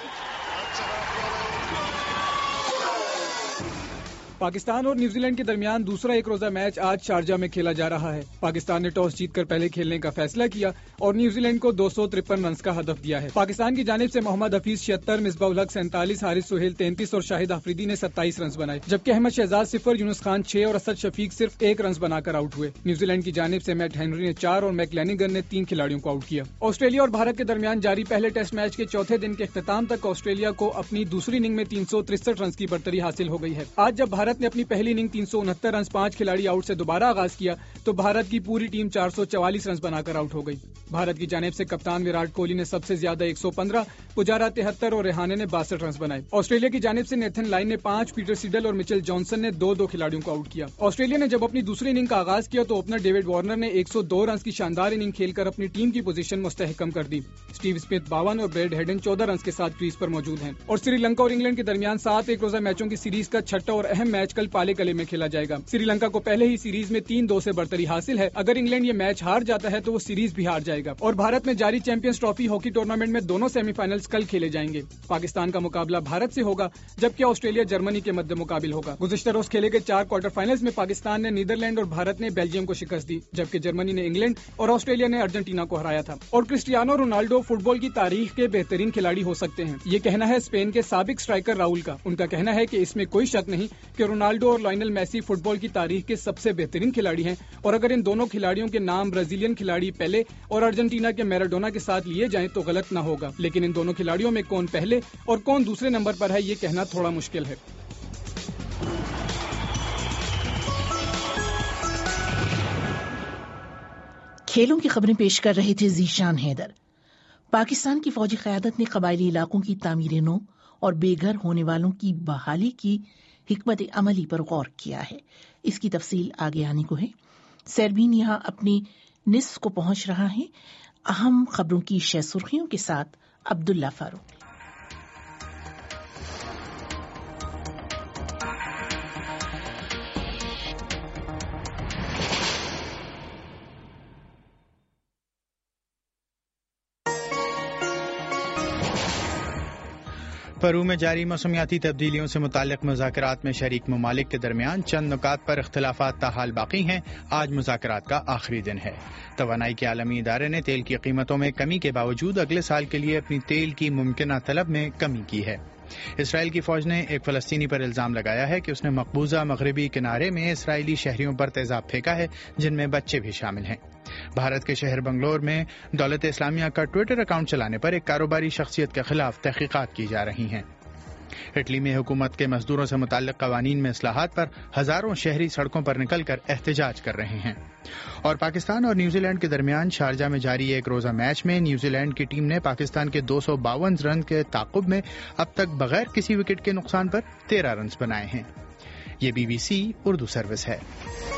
पाकिस्तान और न्यूजीलैंड के दरमियान दूसरा एक रोजा मैच आज शारजा में खेला जा रहा है। पाकिस्तान ने टॉस जीतकर पहले खेलने का फैसला किया और न्यूजीलैंड को दो सौ तिरपन रन का हदफ दिया है। पाकिस्तान की जानिब से मोहम्मद हफीज छिहत्तर, मिसबाह उल हक सैंतालीस, हारिस सुहेल तैंतीस और शाहिद आफरीदी ने सत्ताईस रन बनाए, जबकि अहमद शहजाद सिफर, यूनुस खान छह और असद शफीक सिर्फ एक रन बनाकर आउट हुए। न्यूजीलैंड की जानिब से मैट हेनरी ने चार और मैकलैनिगन ने तीन खिलाड़ियों को आउट किया। ऑस्ट्रेलिया और भारत के दरमियान जारी पहले टेस्ट मैच के चौथे दिन के इख्तिताम तक ऑस्ट्रेलिया को अपनी दूसरी इनिंग में तीन सौ तिरसठ रन की बढ़तरी हासिल हो गई है। आज जब भारत ने अपनी पहली इनिंग तीन सौ उनहत्तर रन पांच खिलाड़ी आउट से दोबारा आगाज किया तो भारत की पूरी टीम चार सौ चवालीस रन बनाकर आउट हो गई। भारत की जानिब से कप्तान विराट कोहली ने सबसे ज्यादा एक सौ पंद्रह, पुजारा तिहत्तर और रेहाने ने बासठ रन बनाए। ऑस्ट्रेलिया की जानिब से नेथन लाइन ने पांच, पीटर सीडल और मिचेल जॉनसन ने दो दो खिलाड़ियों को आउट किया। ऑस्ट्रेलिया ने जब अपनी दूसरी इनिंग का आगाज किया तो ओपनर डेविड वार्नर ने एक सौ दो रन की शानदार इनिंग खेलकर अपनी टीम की पोजीशन मुस्तहकम कर दी। स्टीव स्मिथ बावन और ब्रेड हेडन चौदह रन के साथ क्रीज पर मौजूद हैं। और श्रीलंका और इंग्लैंड के दरमियान सात एक रोजा मैचों की सीरीज का छठा और अहम मैच कल पाले कले में खेला जाएगा। श्रीलंका को पहले ही सीरीज में तीन दो से बढ़तरी हासिल है। अगर इंग्लैंड ये मैच हार जाता है तो वो सीरीज भी हार जाएगा। और भारत में जारी चैंपियंस ट्रॉफी हॉकी टूर्नामेंट में दोनों सेमीफाइनल्स कल खेले जाएंगे। पाकिस्तान का मुकाबला भारत से होगा, जबकि ऑस्ट्रेलिया जर्मनी के मध्य मुकाबिल होगा। गुज़िश्ता रोज खेले गए चार क्वार्टर फाइनल्स में पाकिस्तान ने नीदरलैंड और भारत ने बेल्जियम को शिकस्त दी, जबकि जर्मनी ने इंग्लैंड और ऑस्ट्रेलिया ने अर्जेंटीना को हराया था। और क्रिस्टियानो रोनाल्डो फुटबॉल की तारीख के बेहतरीन खिलाड़ी हो सकते हैं, ये कहना है स्पेन के साबिक स्ट्राइकर राउल का। उनका कहना है कि इसमें कोई शक नहीं कि रोनाल्डो और लायनल मेसी फुटबॉल की तारीख के सबसे बेहतरीन खिलाड़ी हैं। और अगर इन दोनों खिलाड़ियों के नाम ब्राजीलियन खिलाड़ी पेले और अर्जेंटीना के मैराडोना के साथ लिए जाएं तो गलत न होगा, लेकिन इन दोनों खिलाड़ियों में कौन पहले और कौन दूसरे नंबर पर है ये कहना थोड़ा मुश्किल है। खेलों की खबरें पेश कर रहे थे ज़ीशान हैदर। पाकिस्तान की फौजी क़यादत ने कबायली इलाकों की तामीर नो और बेघर होने वालों की बहाली की हिकमत अमली पर गौर किया है। इसकी तफसील आगे आने को है। सैरबीन यहाँ अपनी निस्फ को पहुंच रहा है। अहम खबरों की शह सुर्खियों के साथ अब्दुल्ला फारूक। پرو میں جاری موسمیاتی تبدیلیوں سے متعلق مذاکرات میں شریک ممالک کے درمیان چند نکات پر اختلافات تاحال باقی ہیں۔ آج مذاکرات کا آخری دن ہے۔ توانائی کے عالمی ادارے نے تیل کی قیمتوں میں کمی کے باوجود اگلے سال کے لیے اپنی تیل کی ممکنہ طلب میں کمی کی ہے۔ اسرائیل کی فوج نے ایک فلسطینی پر الزام لگایا ہے کہ اس نے مقبوضہ مغربی کنارے میں اسرائیلی شہریوں پر تیزاب پھینکا ہے، جن میں بچے بھی شامل ہیں۔ بھارت کے شہر بنگلور میں دولت اسلامیہ کا ٹویٹر اکاؤنٹ چلانے پر ایک کاروباری شخصیت کے خلاف تحقیقات کی جا رہی ہیں۔ اٹلی میں حکومت کے مزدوروں سے متعلق قوانین میں اصلاحات پر ہزاروں شہری سڑکوں پر نکل کر احتجاج کر رہے ہیں۔ اور پاکستان اور نیوزی لینڈ کے درمیان شارجہ میں جاری ایک روزہ میچ میں نیوزی لینڈ کی ٹیم نے پاکستان کے دو سو باون رن کے تعاقب میں اب تک بغیر کسی وکٹ کے نقصان پر تیرہ رنز بنائے ہیں۔ یہ B B C Urdu service ہے۔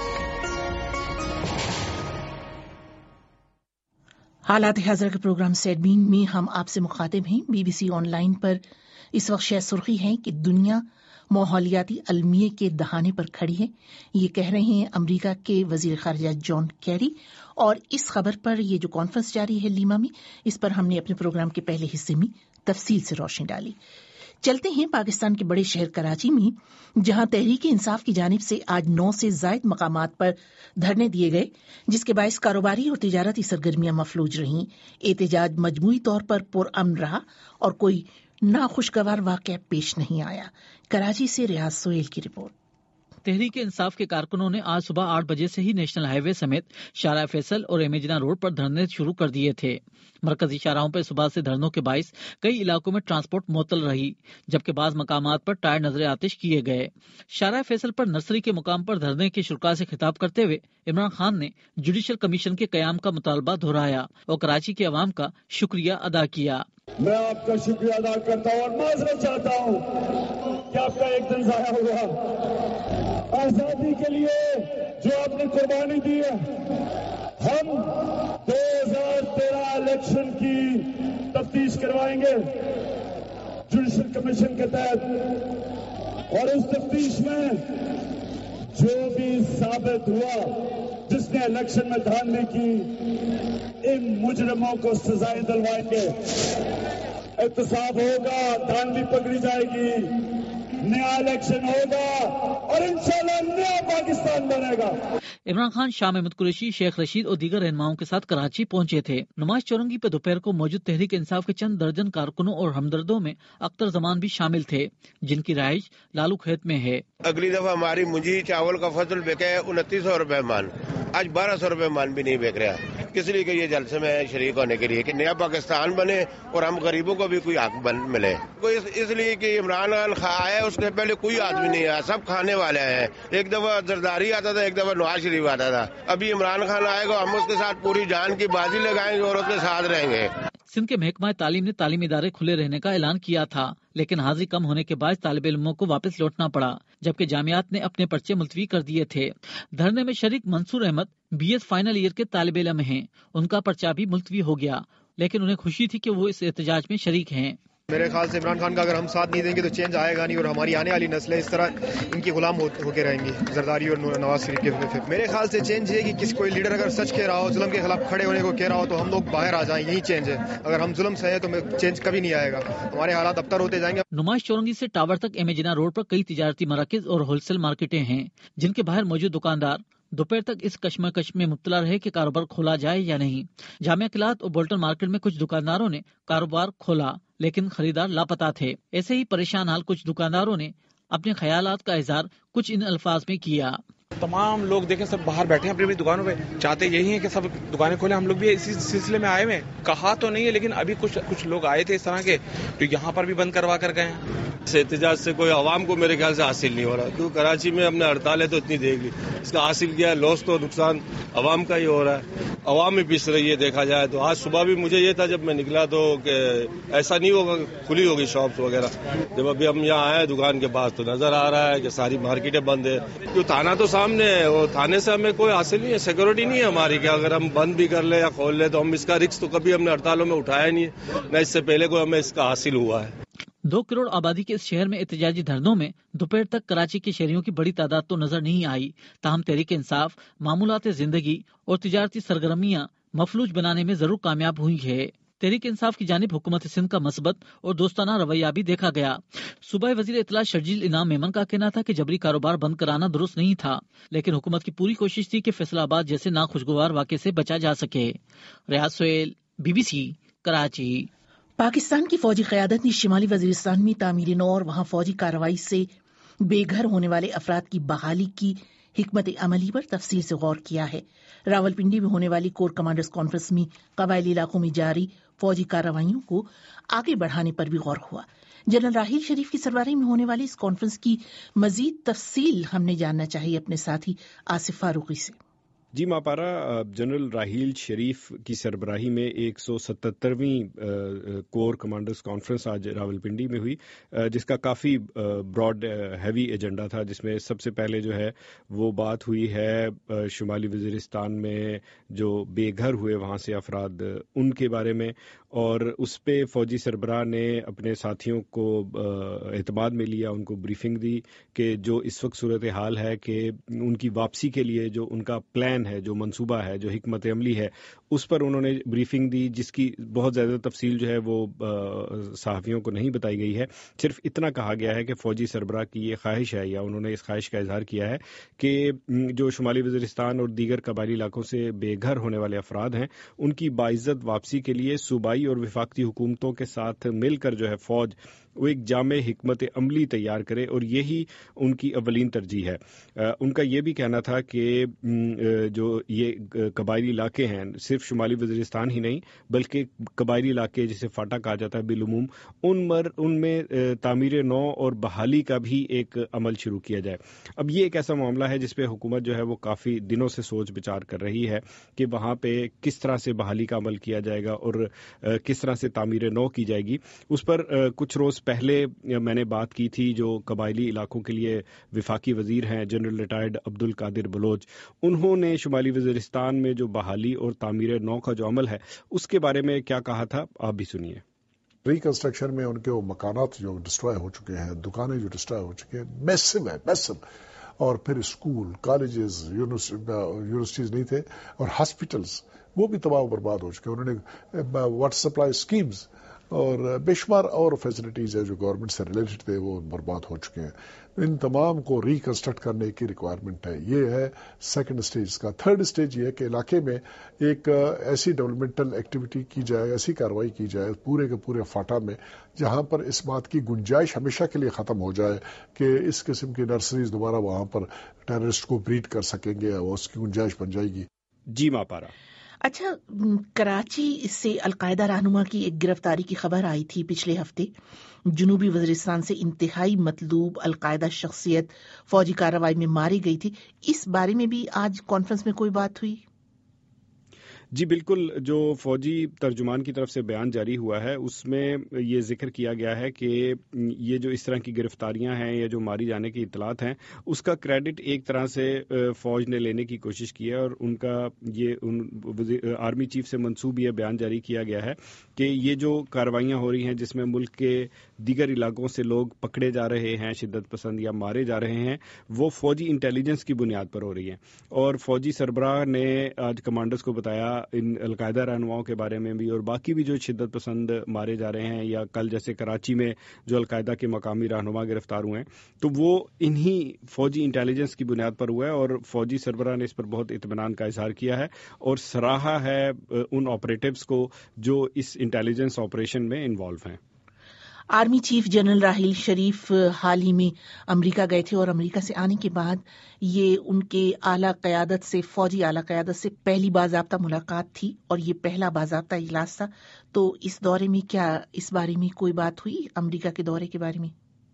حالات حاضر کے پروگرام سیڈمین میں ہم آپ سے مخاطب ہیں۔ B B C online پر اس وقت شہ سرخی ہے کہ دنیا ماحولیاتی المیے کے دہانے پر کھڑی ہے، یہ کہہ رہے ہیں امریکہ کے وزیر خارجہ جان کیری۔ اور اس خبر پر یہ جو کانفرنس جاری ہے لیما میں، اس پر ہم نے اپنے پروگرام کے پہلے حصے میں تفصیل سے روشنی ڈالی۔ چلتے ہیں پاکستان کے بڑے شہر کراچی میں، جہاں تحریک انصاف کی جانب سے آج نو سے زائد مقامات پر دھرنے دیے گئے، جس کے باعث کاروباری اور تجارتی سرگرمیاں مفلوج رہیں۔ احتجاج مجموعی طور پر پرامن رہا اور کوئی ناخوشگوار واقعہ پیش نہیں آیا۔ کراچی سے ریاض سہیل کی رپورٹ۔ تحریک انصاف کے کارکنوں نے آج صبح آٹھ بجے سے ہی نیشنل ہائی وے سمیت شارع فیصل اور امیجنا روڈ پر دھرنے شروع کر دیے تھے۔ مرکزی شاہراہوں پر صبح سے دھرنوں کے باعث کئی علاقوں میں ٹرانسپورٹ معطل رہی، جبکہ بعض مقامات پر ٹائر نظر آتش کیے گئے۔ شارع فیصل پر نرسری کے مقام پر دھرنے کے شرکاء سے خطاب کرتے ہوئے عمران خان نے جوڈیشل کمیشن کے قیام کا مطالبہ دہرایا اور کراچی کے عوام کا شکریہ ادا کیا۔ میں آپ کا شکریہ ادا کرتا ہوں اور معذرت چاہتا ہوں کہ آپ کا ایک دن ضائع ہوا۔ آزادی کے لیے جو آپ نے قربانی دی ہے، ہم دو ہزار تیرہ الیکشن کی تفتیش کروائیں گے جوڈیشل کمیشن کے تحت، اور اس تفتیش میں جو بھی ثابت ہوا جس نے الیکشن میں دھاندلی کی، ان مجرموں کو سزائیں دلوائیں گے۔ احتساب ہوگا، دھاندلی پکڑی جائے گی، نیا الیکشن ہوگا اور انشاءاللہ نیا پاکستان بنے گا۔ عمران خان شام احمد قریشی، شیخ رشید اور دیگر رہنماؤں کے ساتھ کراچی پہنچے تھے۔ نمائش چورنگی پہ دوپہر کو موجود تحریک انصاف کے چند درجن کارکنوں اور ہمدردوں میں اختر زمان بھی شامل تھے، جن کی رہائش لالو کھیت میں ہے۔ اگلی دفعہ ہماری منجی چاول کا فصل بکے ہے انتیس سو روپے من، آج بارہ سو روپے من بھی نہیں بک رہا۔ کس لیے کہ یہ جلسے میں شریک ہونے کے لیے کہ نیا پاکستان بنے اور ہم غریبوں کو بھی کوئی حق بن ملے۔ اس لیے کہ عمران خان آیا، اس سے پہلے کوئی آدمی نہیں آیا، سب کھانے والے ہیں۔ ایک دفعہ زرداری آتا تھا، ایک دفعہ نواز شریف آتا تھا۔ ابھی عمران خان آئے گا، ہم اس کے ساتھ پوری جان کی بازی لگائیں گے اور اس کے ساتھ رہیں گے۔ سندھ کے محکمہ تعلیم نے تعلیمی ادارے کھلے رہنے کا اعلان کیا تھا، لیکن حاضری کم ہونے کے باعث طالب علموں کو واپس لوٹنا پڑا، جبکہ جامعات نے اپنے پرچے ملتوی کر دیے تھے۔ دھرنے میں شریک Mansoor Ahmad B S final year کے طالب علم ہیں، ان کا پرچہ بھی ملتوی ہو گیا، لیکن انہیں خوشی تھی کہ وہ اس احتجاج میں شریک ہیں۔ میرے خیال سے عمران خان کا اگر ہم ساتھ نہیں دیں گے تو چینج آئے گا نہیں، اور ہماری آنے والی نسلیں اس طرح ان کی غلام ہو کے رہیں گی، زرداری اور نواز شریف کے خلاف۔ میرے خیال سے چینج یہ کہ کسی کوئی لیڈر اگر سچ کہہ رہا ہو، ظلم کے خلاف کھڑے ہونے کو کہہ رہا ہو، تو ہم لوگ باہر آ جائیں، یہی چینج ہے۔ اگر ہم ظلم سے ہیں تو چینج کبھی نہیں آئے گا، ہمارے حالات ابتر ہوتے جائیں گے۔ نمائش چورنگی سے ٹاور تک امیجنا روڈ پر کئی تجارتی مراکز اور ہول سیل مارکیٹیں ہیں، جن کے باہر موجود دکاندار دوپہر تک اس کشمکش میں مبتلا رہے کہ کاروبار کھولا جائے یا نہیں۔ جامعہ قلعت اور بولٹن مارکیٹ میں کچھ دکانداروں نے کاروبار کھولا، لیکن خریدار لاپتہ تھے۔ ایسے ہی پریشان حال کچھ دکانداروں نے اپنے خیالات کا اظہار کچھ ان الفاظ میں کیا۔ تمام لوگ دیکھیں سب باہر بیٹھے ہیں اپنی اپنی دکانوں پہ، چاہتے یہی ہیں کہ سب دکانیں کھولیں۔ ہم لوگ بھی اسی سلسلے میں آئے ہوئے ہیں، کہا تو نہیں ہے لیکن ابھی کچھ کچھ لوگ آئے تھے اس طرح کے جو یہاں پر بھی بند کروا کر گئے ہیں۔ اس احتجاج سے کوئی عوام کو میرے خیال سے حاصل نہیں ہو رہا، کیونکہ کراچی میں ہم نے ہڑتال ہے تو اتنی دیکھ لی، اس کا حاصل کیا ہے لاس تو نقصان عوام کا ہی ہو رہا ہے، عوام میں پس رہی ہے دیکھا جائے تو۔ آج صبح بھی مجھے یہ تھا جب میں نکلا تو کہ ایسا نہیں ہوگا کھلی ہوگی شاپس وغیرہ، جب ابھی ہم یہاں آئے دکان کے پاس تو نظر آ رہا ہے کہ ساری مارکیٹیں بند ہے۔ جو تھانہ تو سامنے ہے، وہ تھانے سے ہمیں کوئی حاصل نہیں ہے، سیکورٹی نہیں ہے ہماری کہ اگر ہم بند بھی کر لیں یا کھول لیں تو ہم اس کا رسک تو کبھی ہم نے ہڑتالوں میں اٹھایا نہیں ہے، نہ اس سے پہلے کوئی ہمیں اس کا حاصل ہوا ہے۔ دو کروڑ آبادی کے اس شہر میں احتجاجی دھرنوں میں دوپہر تک کراچی کے شہریوں کی بڑی تعداد تو نظر نہیں آئی، تاہم تحریک انصاف معمولات زندگی اور تجارتی سرگرمیاں مفلوج بنانے میں ضرور کامیاب ہوئی ہے۔ तहरीक इंसाफ की जानिब हुकूमत सिंध का मस्बत और दोस्ताना रवैया भी देखा गया। सूबाई वजीर इत्तला शर्जील इनाम मेमन का कहना था कि जबरी कारोबार बंद कराना दुरुस्त नहीं था, लेकिन हुकूमत की पूरी कोशिश थी कि फैसलाबाद जैसे नाखुशगवार वाक़े से बचा जा सके। रियाज सोहेल, बीबीसी, कराची। पाकिस्तान की फौजी क़यादत ने शिमाली वजीरिस्तान में तामीर नौ और वहां फौजी कार्रवाई से बेघर होने वाले अफराद की बहाली की हिकमत अमली पर तफसील से गौर किया है। रावलपिंडी में होने वाली कोर कमांडर्स कॉन्फ्रेंस में कबायली इलाकों में जारी फौजी कार्रवाइयों को आगे बढ़ाने पर भी गौर हुआ। जनरल राहील शरीफ की सरबराही में होने वाली इस कॉन्फ्रेंस की मजीद तफसील हमने जानना चाहिए अपने साथी आसिफ फारूकी से। जी मापारा, जनरल राहील शरीफ की सरबराही में एक सौ सतहत्तरवीं कोर कमांडर्स कॉन्फ्रेंस आज रावलपिंडी में हुई, जिसका काफ़ी ब्रॉड हैवी एजेंडा था, जिसमें सबसे पहले जो है वो बात हुई है शुमाली वज़ीरिस्तान में जो बेघर हुए वहाँ से अफराद, उनके बारे में, और उस पे फौजी सरबराह ने अपने साथियों को एतमाद में लिया, उनको ब्रीफिंग दी कि जो इस वक्त सूरत हाल है कि उनकी वापसी के लिए जो उनका प्लान है, जो मंसूबा है, जो हिकमत अमली है, उस पर उन्होंने ब्रीफिंग दी, जिसकी बहुत ज़्यादा तफसील जो है वो सहाफ़ियों को नहीं बताई गई है। सिर्फ इतना कहा गया है कि फ़ौजी सरबराह की ये ख्वाहिश है, या उन्होंने इस ख्वाहिश का इजहार किया है कि जो शुमाली वज़ीरिस्तान और दीगर कबायली इलाकों से बेघर होने वाले अफराद हैं, उनकी बाइज़्ज़त वापसी के लिए सूबाई और विफाकी हुकूमतों के साथ मिलकर जो है फ़ौज वो एक जामे हिकमत अमली तैयार करे, और यही उनकी अवलीन तरजीह है। उनका ये भी कहना था कि जो ये कबायली इलाके हैं, सिर्फ शुमाली वज़ीरिस्तान ही नहीं बल्कि कबायली इलाके जिसे फाटा कहा जाता है बिलुमूम, उन मर उनमें तामीर नौ और बहाली का भी एक अमल शुरू किया जाए। अब ये एक ऐसा मामला है जिस पे हुकूमत जो है वो काफ़ी दिनों से सोच विचार कर रही है कि वहाँ पे किस तरह से बहाली का अमल किया जाएगा और किस तरह से तामीर नौ की जाएगी। उस पर कुछ रोज़ पहले मैंने बात की थी जो कबायली इलाकों के लिए विफाकी वजीर हैं जनरल रिटायर्ड अब्दुल कादिर बलोच, उन्होंने शुमाली वज़ीरिस्तान में जो बहाली और तामीर नौ का जो अमल है उसके बारे में क्या कहा था, आप भी सुनिए। रिकंस्ट्रक्शन में उनके वो मकानात जो डिस्ट्रॉय हो चुके हैं, दुकानें जो डिस्ट्रॉय हो चुके हैं, मैसिव है मैसिव, और फिर स्कूल, कॉलेजेस, यूनिवर्सिटीज नहीं थे, और हॉस्पिटल्स वो भी तबाह बर्बाद हो चुके हैं। उन्होंने वाटर सप्लाई स्कीम्स और बेशुमार और फैसिलिटीज है जो गवर्नमेंट से रिलेटेड थे वो बर्बाद हो चुके हैं। इन तमाम को रिकंस्ट्रक्ट करने की रिक्वायरमेंट है। ये है सेकंड स्टेज का। थर्ड स्टेज ये है कि इलाके में एक ऐसी डेवलपमेंटल एक्टिविटी की जाए, ऐसी कार्रवाई की जाए पूरे के पूरे फाटा में, जहां पर इस बात की गुंजाइश हमेशा के लिए खत्म हो जाए कि इस किस्म की नर्सरीज दोबारा वहां पर टेररिस्ट को ब्रीड कर सकेंगे और उसकी गुंजाइश बन जाएगी। जी मापारा। अच्छा, कराची से अलकायदा रहनुमा की एक गिरफ्तारी की खबर आई थी पिछले हफ्ते। जुनूबी वज़ीरिस्तान से इंतहाई मतलूब अलकायदा शख्सियत फौजी कार्रवाई में मारी गई थी। इस बारे में भी आज कॉन्फ्रेंस में कोई बात हुई? जी बिल्कुल, जो फौजी तर्जुमान की तरफ से बयान जारी हुआ है उसमें ये जिक्र किया गया है कि ये जो इस तरह की गिरफ्तारियां हैं या जो मारी जाने की इतलात हैं उसका क्रेडिट एक तरह से फौज ने लेने की कोशिश की है, और उनका ये उन आर्मी चीफ से मंसूब ये बयान जारी किया गया है कि ये जो कार्रवाइयां हो रही हैं जिसमें मुल्क के दीगर इलाकों से लोग पकड़े जा रहे हैं, शिद्दत पसंद या मारे जा रहे हैं, वो फौजी इंटेलिजेंस की बुनियाद पर हो रही हैं। और फौजी सरबराह ने आज कमांडर्स को बताया इन अलकायदा रहनुमाओं के बारे में भी, और बाकी भी जो शिद्दत पसंद मारे जा रहे हैं, या कल जैसे कराची में जो अलकायदा के मकामी रहनुमा गिरफ्तार हुए हैं, तो वो इन्हीं फौजी इंटेलिजेंस की बुनियाद पर हुआ है। और फौजी सरबराह ने इस पर बहुत इत्मीनान का इजहार किया है और सराहा है उन ऑपरेटिव्स को जो इस इंटेलिजेंस ऑपरेशन में इन्वॉल्व हैं। Army chief general Raheel Sharif हाल ही में अमेरिका गए थे, और अमेरिका से आने के बाद ये उनके आला क़यादत से फौजी आला क़यादत से पहली बाज़ाब्ता मुलाकात थी, और ये पहला बाज़ाब्ता इजलास था। तो इस दौरे में क्या इस बारे में कोई बात हुई, अमेरिका के दौरे के बारे में?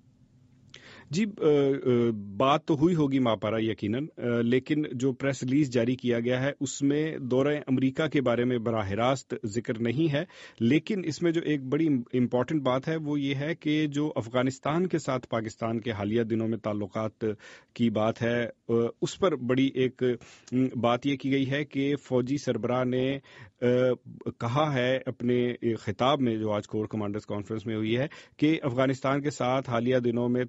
जी बात तो हुई होगी मापारा यकीनन, लेकिन जो प्रेस रिलीज जारी किया गया है उसमें दौरे अमेरिका के बारे में बराह रास्त जिक्र नहीं है। लेकिन इसमें जो एक बड़ी इम्पॉर्टेंट बात है वो ये है कि जो अफगानिस्तान के साथ पाकिस्तान के हालिया दिनों में ताल्लुकात की बात है, उस पर बड़ी एक बात ये की गई है कि फौजी सरबराह ने कहा है अपने खिताब में जो आज कोर कमांडर्स कॉन्फ्रेंस में हुई है कि अफगानिस्तान के साथ हालिया दिनों में ताल्लुकात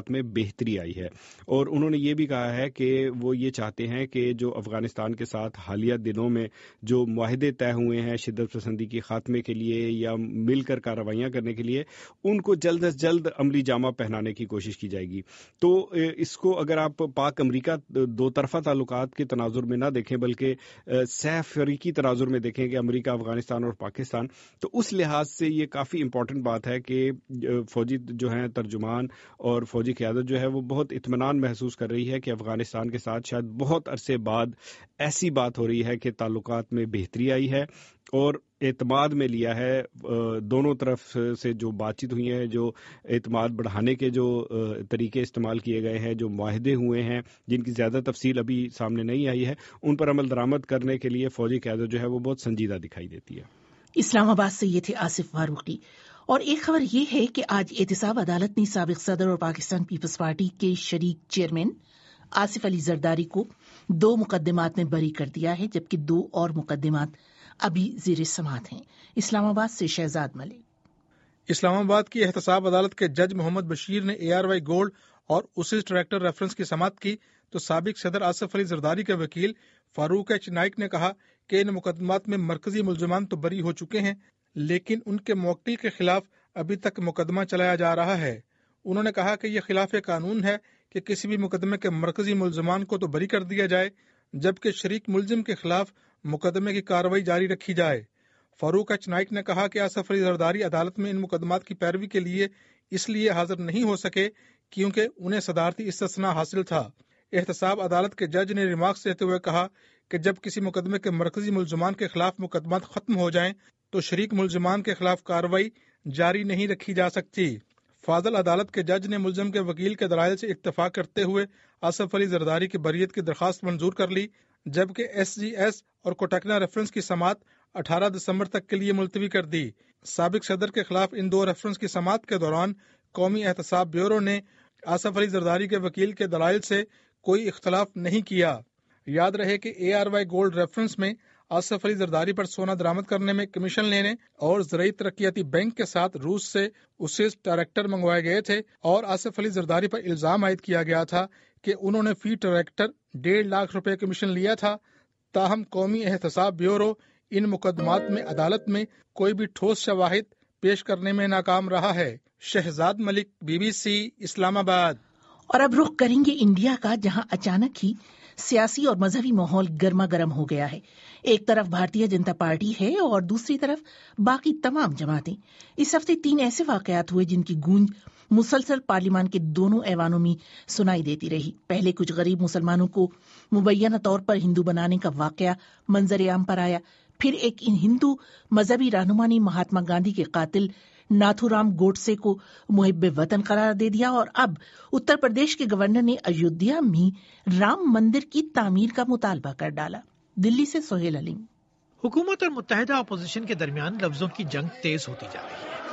ताल्लुकात में बेहतरी आई है। और उन्होंने ये भी कहा है कि वो ये चाहते हैं कि जो अफगानिस्तान के साथ हालिया दिनों में जो मुआहदे तय हुए हैं शिद्दत पसंदी के खात्मे के लिए या मिलकर कार्रवाइयाँ करने के लिए, उनको जल्द अज जल्द अमली जामा पहनाने की कोशिश की जाएगी। तो इसको अगर आप पाक अमरीका दो तरफा ताल्लुकात के तनाजुर में ना देखें बल्कि सह फरीकी तनाजुर में देखें कि अमरीका, अफगानिस्तान और पाकिस्तान, तो उस लिहाज से ये काफ़ी इंपॉर्टेंट बात है कि फौजी जो हैं तर्जुमान और फौजी क़यादत जो है वो बहुत इत्मीनान महसूस कर रही है कि अफगानिस्तान के साथ शायद बहुत अरसे बाद ऐसी बात हो रही है कि ताल्लुकात में बेहतरी आई है और एतमाद में लिया है। दोनों तरफ से जो बातचीत हुई है, जो एतमाद बढ़ाने के जो तरीके इस्तेमाल किए गए हैं, जो मुआहदे हुए हैं जिनकी ज़्यादा तफसील अभी सामने नहीं आई है, उन पर अमल दरामद करने के लिए फौजी क़यादत जो है वो बहुत संजीदा दिखाई देती है। इस्लामाबाद से ये थे आसिफ फारूकी। और एक खबर ये है कि आज एहतिसाब अदालत ने साबिक सदर और पाकिस्तान पीपल्स पार्टी के शरीक चेयरमैन आसिफ अली जरदारी को दो मुकदमात में बरी कर दिया है, जबकि दो और मुकदमात अभी ज़ेर समाअत हैं। इस्लामाबाद से शहजाद मलिक। इस्लामाबाद की एहतसाब अदालत के जज मोहम्मद बशीर ने ए आर वाई गोल्ड और उसी डायरेक्टर रेफरेंस की समाअत की, तो साबिक सदर आसिफ अली जरदारी के वकील फारूक एच नाइक ने कहा कि इन मुकदमात में मरकजी मुलजमान तो बरी हो चुके हैं, लेकिन उनके मुवक्किल के खिलाफ अभी तक मुकदमा चलाया जा रहा है। उन्होंने कहा कि यह खिलाफ कानून है कि किसी भी मुकदमे के मरकजी मुलजमान को तो बरी कर दिया जाए, जबकि शरीक मुलजिम के खिलाफ मुकदमे की कार्रवाई जारी रखी जाए। फारूक एच नाइक ने कहा कि आसिफ अली जरदारी अदालत में इन मुकदमात की पैरवी के लिए इसलिए हाजिर नहीं हो सके क्योंकि उन्हें सदारती इस्तिस्ना हासिल था। एहतसाब अदालत के जज ने रिमार्क्स देते हुए कहा कि जब किसी मुकदमे के मरकजी मुलजमान के खिलाफ मुकदमात खत्म हो जाएं तो शरीक मुलजमान के खिलाफ कार्रवाई जारी नहीं रखी जा सकती। फाजल अदालत के जज ने मुलजिम के वकील के दलाइल से इत्तफाक करते हुए आसिफ अली जरदारी की बरियत की दरखास्त मंजूर कर ली, जबकि एस जी एस और कोटकना रेफरेंस की समाअत अठारह दिसंबर तक के लिए मुलतवी कर दी। साबिक सदर के खिलाफ इन दो रेफरेंस की समाअत के दौरान कौमी एहतसाब ब्यूरो ने आसिफ अली जरदारी के वकील के दलाइल से कोई इख्तलाफ नहीं किया। याद रहे कि A R Y gold reference में आसिफ अली जरदारी पर सोना दरामद करने में कमीशन लेने और ज़राई तरक्याती बैंक के साथ रूस से उससे ट्रैक्टर मंगवाए गए थे और आसिफ अली जरदारी पर इल्जाम आयद किया गया था कि उन्होंने फी ट्रैक्टर डेढ़ लाख रुपए कमीशन लिया था। ताहम कौमी एहतसाब ब्यूरो इन मुकदमात में अदालत में कोई भी ठोस शवाहिद पेश करने में नाकाम रहा है। Shahzad Malik, B B C, Islamabad. और अब रुख करेंगे इंडिया का, जहां अचानक ही सियासी और मजहबी माहौल गर्मा गर्म हो गया है। एक तरफ भारतीय जनता पार्टी है और दूसरी तरफ बाकी तमाम जमातें। इस हफ्ते तीन ऐसे वाकयात हुए जिनकी गूंज मुसलसल पार्लियामान के दोनों ऐवानों में सुनाई देती रही। पहले कुछ गरीब मुसलमानों को मुबैना तौर पर हिंदू बनाने का वाकया मंजर आम पर आया। फिर एक हिंदू मजहबी रहनुमा ने महात्मा गांधी के कातिल नाथूराम गोडसे को मुहिब्बे वतन करार दे दिया। और अब उत्तर प्रदेश के गवर्नर ने अयोध्या में राम मंदिर की तामीर का मुतालबा कर डाला। दिल्ली से सोहेल अली। हुकूमत और मुत्तहिदा अपोजिशन के दरमियान लफ्जों की जंग तेज होती जा रही है।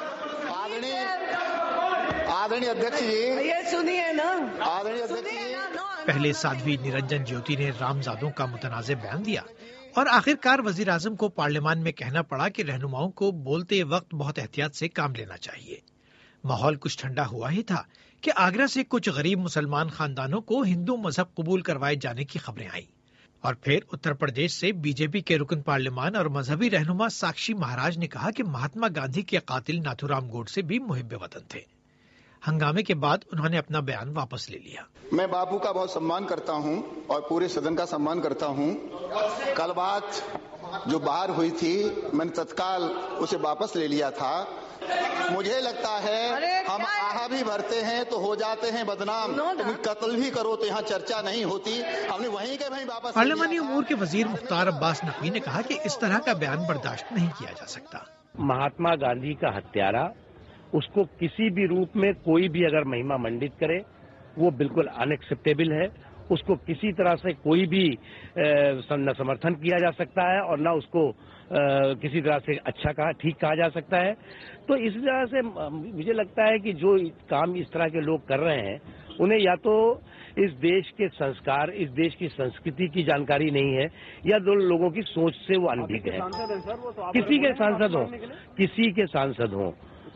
आदरणीय अध्यक्ष जी, ये सुनिए ना। आदरणीय अध्यक्ष जी, पहले साध्वी निरंजन ज्योति ने रामजादों का मुतनाज़े बयान दिया और आखिरकार वजीर आजम को पार्लियामान में कहना पड़ा कि रहनुमाओं को बोलते वक्त बहुत एहतियात से काम लेना चाहिए। माहौल कुछ ठंडा हुआ ही था कि आगरा से कुछ गरीब मुसलमान खानदानों को हिंदू मजहब कबूल करवाए जाने की खबरें आई और फिर उत्तर प्रदेश से बीजेपी के रुकन पार्लियामान और मजहबी रहनुमा साक्षी महाराज ने कहा कि महात्मा गांधी के कातिल नाथूराम गोडसे भी मुहिब्बे वतन थे। हंगामे के बाद उन्होंने अपना बयान वापस ले लिया। मैं बापू का बहुत सम्मान करता हूं और पूरे सदन का सम्मान करता हूं। कल बात जो बाहर हुई थी मैंने तत्काल उसे वापस ले लिया था। मुझे लगता है हम आहा भी भरते हैं तो हो जाते हैं बदनाम, तुम कत्ल भी करो तो यहाँ चर्चा नहीं होती। हमने वहीं के वहीं वापस। पार्लियामानी उमूर के वजीर मुख्तार अब्बास नकवी ने कहा कि इस तरह का बयान बर्दाश्त नहीं किया जा सकता। महात्मा गांधी का हत्यारा, उसको किसी भी रूप में कोई भी अगर महिमा मंडित करे वो बिल्कुल अनएक्सेप्टेबल है। उसको किसी तरह से कोई भी न समर्थन किया जा सकता है और न उसको आ, किसी तरह से अच्छा कहा ठीक कहा जा सकता है। तो इस तरह से मुझे लगता है कि जो काम इस तरह के लोग कर रहे हैं उन्हें या तो इस देश के संस्कार, इस देश की संस्कृति की जानकारी नहीं है या दो लोगों की सोच से वो अनभिज्ञ है। किसी के सांसद हो किसी के सांसद हो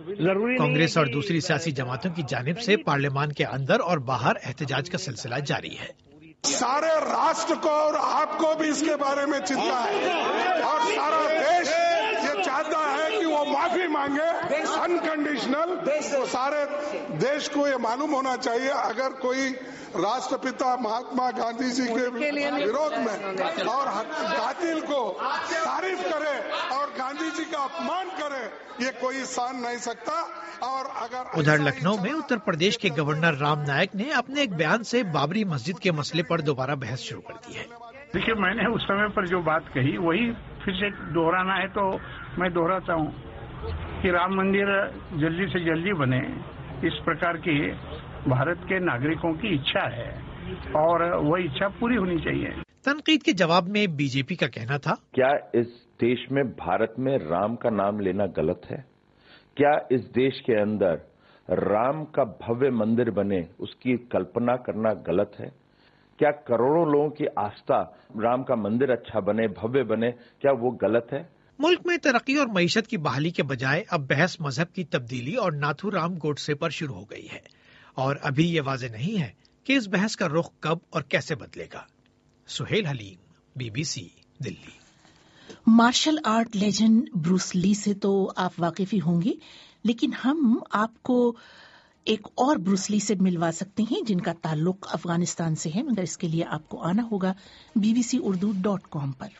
जरूरी कांग्रेस और दूसरी सियासी जमातों की जानिब से पार्लियामान के अंदर और बाहर एहतजाज का सिलसिला जारी है। सारे राष्ट्र को और आपको भी इसके बारे में चिंता है और सारा देश ये चाहता है कि वो माफी मांगे अनकंडीशनल। तो सारे देश को ये मालूम होना चाहिए अगर कोई राष्ट्रपिता महात्मा गांधी जी के विरोध में और कातिल को तारीफ करे और गांधी जी का अपमान करे, ये कोई सहन नहीं सकता। और अगर उधर लखनऊ में उत्तर प्रदेश के गवर्नर राम नायक ने अपने एक बयान से बाबरी मस्जिद के मसले पर दोबारा बहस शुरू कर दी है। देखिए, मैंने उस समय पर जो बात कही वही फिर से दोहराना है तो मैं दोहराता हूँ कि राम मंदिर जल्दी से जल्दी बने, इस प्रकार की भारत के नागरिकों की इच्छा है और वह इच्छा पूरी होनी चाहिए। तनकीद के जवाब में बीजेपी का कहना था, क्या इस देश में भारत में राम का नाम लेना गलत है? क्या इस देश के अंदर राम का भव्य मंदिर बने उसकी कल्पना करना गलत है? क्या करोड़ों लोगों की आस्था राम का मंदिर अच्छा बने, भव्य बने, क्या वो गलत है? मुल्क में तरक्की और मईशत की बहाली के बजाय अब बहस मजहब की तब्दीली और नाथूराम गोडसे पर शुरू हो गई है और अभी ये वाज़ेह नहीं है कि इस बहस का रुख कब और कैसे बदलेगा। Suhail Haleem, BBC, Delhi. Martial art legend Bruce Lee से तो आप वाकिफ ही होंगे, लेकिन हम आपको एक और ब्रूस ली से मिलवा सकते हैं जिनका ताल्लुक अफगानिस्तान से है, मगर इसके लिए आपको आना होगा बीबीसी उर्दू डॉट कॉम पर।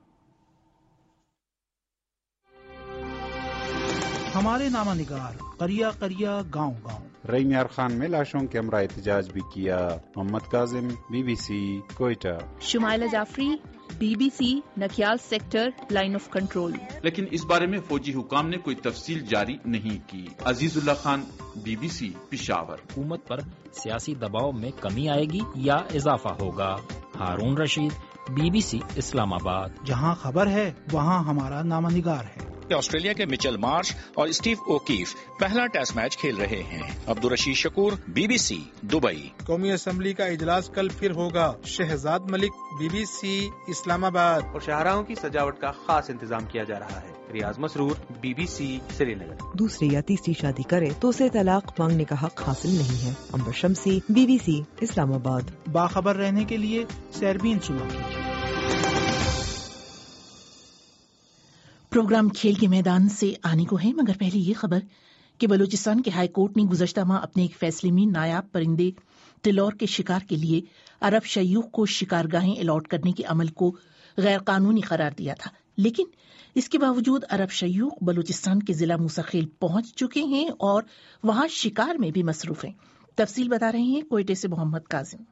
हमारे नामानिगार करिया करिया गांव गांव। रईम यार खान में लाशों के हमरा एहतजाज भी किया। Mohammad Kazim, BBC, Quetta. Shumaila Jafri, BBC, Nakyal sector, line of control. लेकिन इस बारे में फौजी हुकाम ने कोई तफसील जारी नहीं की। अजीजुल्ला खान, बीबीसी, पिशावर। हुकूमत पर सियासी दबाव में कमी आएगी या इजाफा होगा? हारून रशीद, बीबीसी, इस्लामाबाद। जहां खबर है वहां हमारा नामानिगार है। ऑस्ट्रेलिया के मिचेल मार्श और स्टीव ओकीफ पहला टेस्ट मैच खेल रहे हैं। Abdul Rashid Shakoor, BBC, Dubai. कौमी असम्बली का इजलास कल फिर होगा। शहजाद मलिक, बीबीसी, इस्लामाबाद। और शाहराहों की सजावट का खास इंतजाम किया जा रहा है। रियाज मसरूर, बीबीसी, श्रीनगर। दूसरी या तीसरी शादी करे तो उसे तलाक मांगने का हक हासिल नहीं है। अंबर शम्सी, बीबीसी, इस्लामाबाद। बाखबर रहने के लिए सैरबीन सुना कीजिए। प्रोग्राम खेल के मैदान से आने को है, मगर पहले ये खबर कि बलूचिस्तान के हाई कोर्ट ने गुज़श्ता माह अपने एक फैसले में नायाब परिंदे टिलौर के शिकार के लिए अरब शयूख को शिकारगाहें अलॉट करने के अमल को गैर कानूनी करार दिया था। लेकिन इसके बावजूद अरब शयूख बलूचिस्तान के जिला मुसखेल पहुंच चुके हैं और वहां शिकार में भी मसरूफ हैं। तफसील बता रहे हैं कोयटे से मोहम्मद काजिम।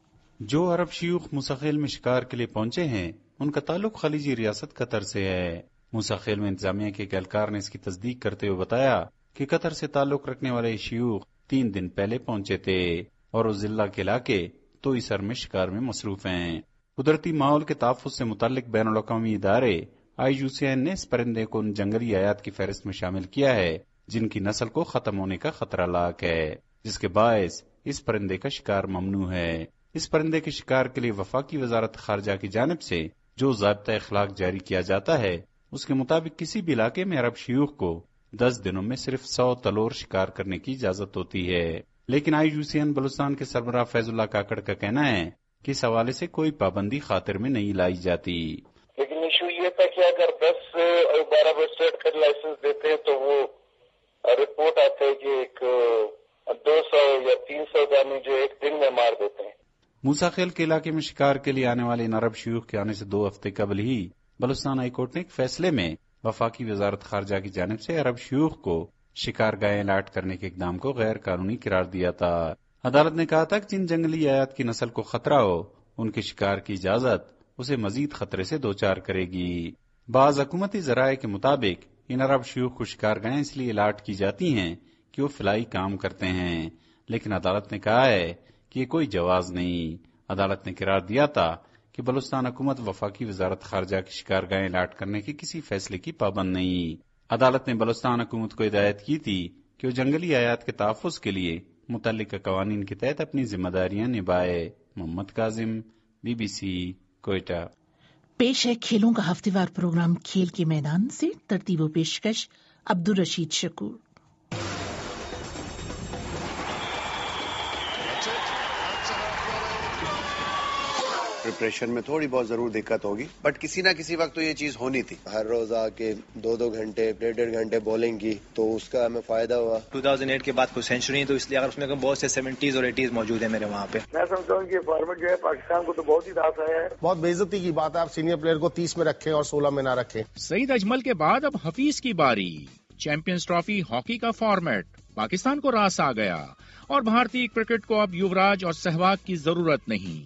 जो अरब शयूख मुसखेल में शिकार के लिए पहुंचे हैं उनका ताल्लुक खलीजी रियासत कतर से है। मुसखेल में इंतजामिया के एक एहलकार ने इसकी तस्दीक करते हुए बताया कि कतर से ताल्लुक रखने वाले शयूख तीन दिन पहले पहुंचे थे और उस जिला के इलाके तो इसर में शिकार में मसरूफ हैं। कुदरती माहौल के तहफ्फुज़ से मुतल्लिक बैनुल अक़वामी इदारे आई यू सी एन ने इस परिंदे को उन जंगली आयात की फहरिस्त में शामिल किया है जिनकी नस्ल को खत्म होने का खतरा लाक है, जिसके बायस इस परिंदे का शिकार ममनू है। इस परिंदे के शिकार के लिए वफाकी वजारत खारजा की जानिब से जो ज़ाब्ता इखलाक जारी किया जाता है उसके मुताबिक किसी भी इलाके में अरब शयूख को दस दिनों में सिर्फ सौ तलोर शिकार करने की इजाजत होती है। लेकिन I U C N Balochistan के सरबराह फैजुल्लाह काकड़ का कहना है कि इस हवाले से कोई पाबंदी खातिर में नहीं लाई जाती। लेकिन इशू ये था कि अगर दस और बारह बस्टेट का लाइसेंस देते हैं तो वो रिपोर्ट आता है कि एक दो सौ या तीन सौ दाने जो एक दिन में मार देते हैं। मूसाखेल के इलाके में शिकार के लिए आने वाले इन अरब शयूख के आने से दो हफ्ते कबल ही बलूचिस्तान हाई कोर्ट ने एक फैसले में वफाकी वजारत खारजा की जानिब से अरब शयूख को शिकार गाहें अलाट करने के इकदाम को गैर कानूनी करार दिया था। अदालत ने कहा था कि जिन जंगली आयात की नस्ल को खतरा हो उनके शिकार की इजाजत उसे मजीद खतरे से दो चार करेगी। बाज हुकूमती जराये के मुताबिक इन अरब शयूख को शिकार गाहें इसलिए अलाट की जाती हैं कि वो फिलाई काम करते हैं, लेकिन अदालत ने कहा है कि ये कोई जवाज नहीं। अदालत ने करार दिया था कि बलूचिस्तान हुकूमत वफाकी वजारत खारजा की शिकारगाहें अलाट करने के किसी फैसले की पाबंद नहीं। अदालत ने बलूचिस्तान हुकूमत को हिदायत की थी कि वो जंगली आयात के तहफ़्फ़ुज़ के लिए मुतल्लिका कवानीन के तहत अपनी जिम्मेदारियां निभाए। मोहम्मद काजिम, बीबीसी, कोयटा। पेश है खेलों का हफ्तेवार प्रोग्राम खेल के मैदान से। तरतीब व पेशकश अब्दुल रशीद शकूर। پریپریشن میں تھوڑی بہت ضرور دقت ہوگی، بٹ کسی نہ کسی وقت تو یہ چیز ہونی تھی. ہر روز آ کے دو دو گھنٹے ڈیڑھ ڈیڑھ گھنٹے بولنگ کی تو اس کا ہمیں فائدہ ہوا. دو ہزار آٹھ کے بعد کوئی سینچری ہے تو اس لیے اگر اس میں بہت سے سیونٹیز اور ایٹیز موجود ہیں میرے وہاں پہ. میں سمجھتا ہوں کہ فارمیٹ جو ہے پاکستان کو تو بہت ہی راس آیا ہے. بہت بے عزتی کی بات ہے آپ سینئر پلیئر کو تیس میں رکھیں اور سولہ میں نہ رکھیں. سعید اجمل کے بعد اب حفیظ کی باری. چیمپئنز ٹرافی ہاکی کا فارمیٹ پاکستان کو راس آ گیا اور بھارتی کرکٹ کو اب یوراج اور سہواگ کی ضرورت نہیں.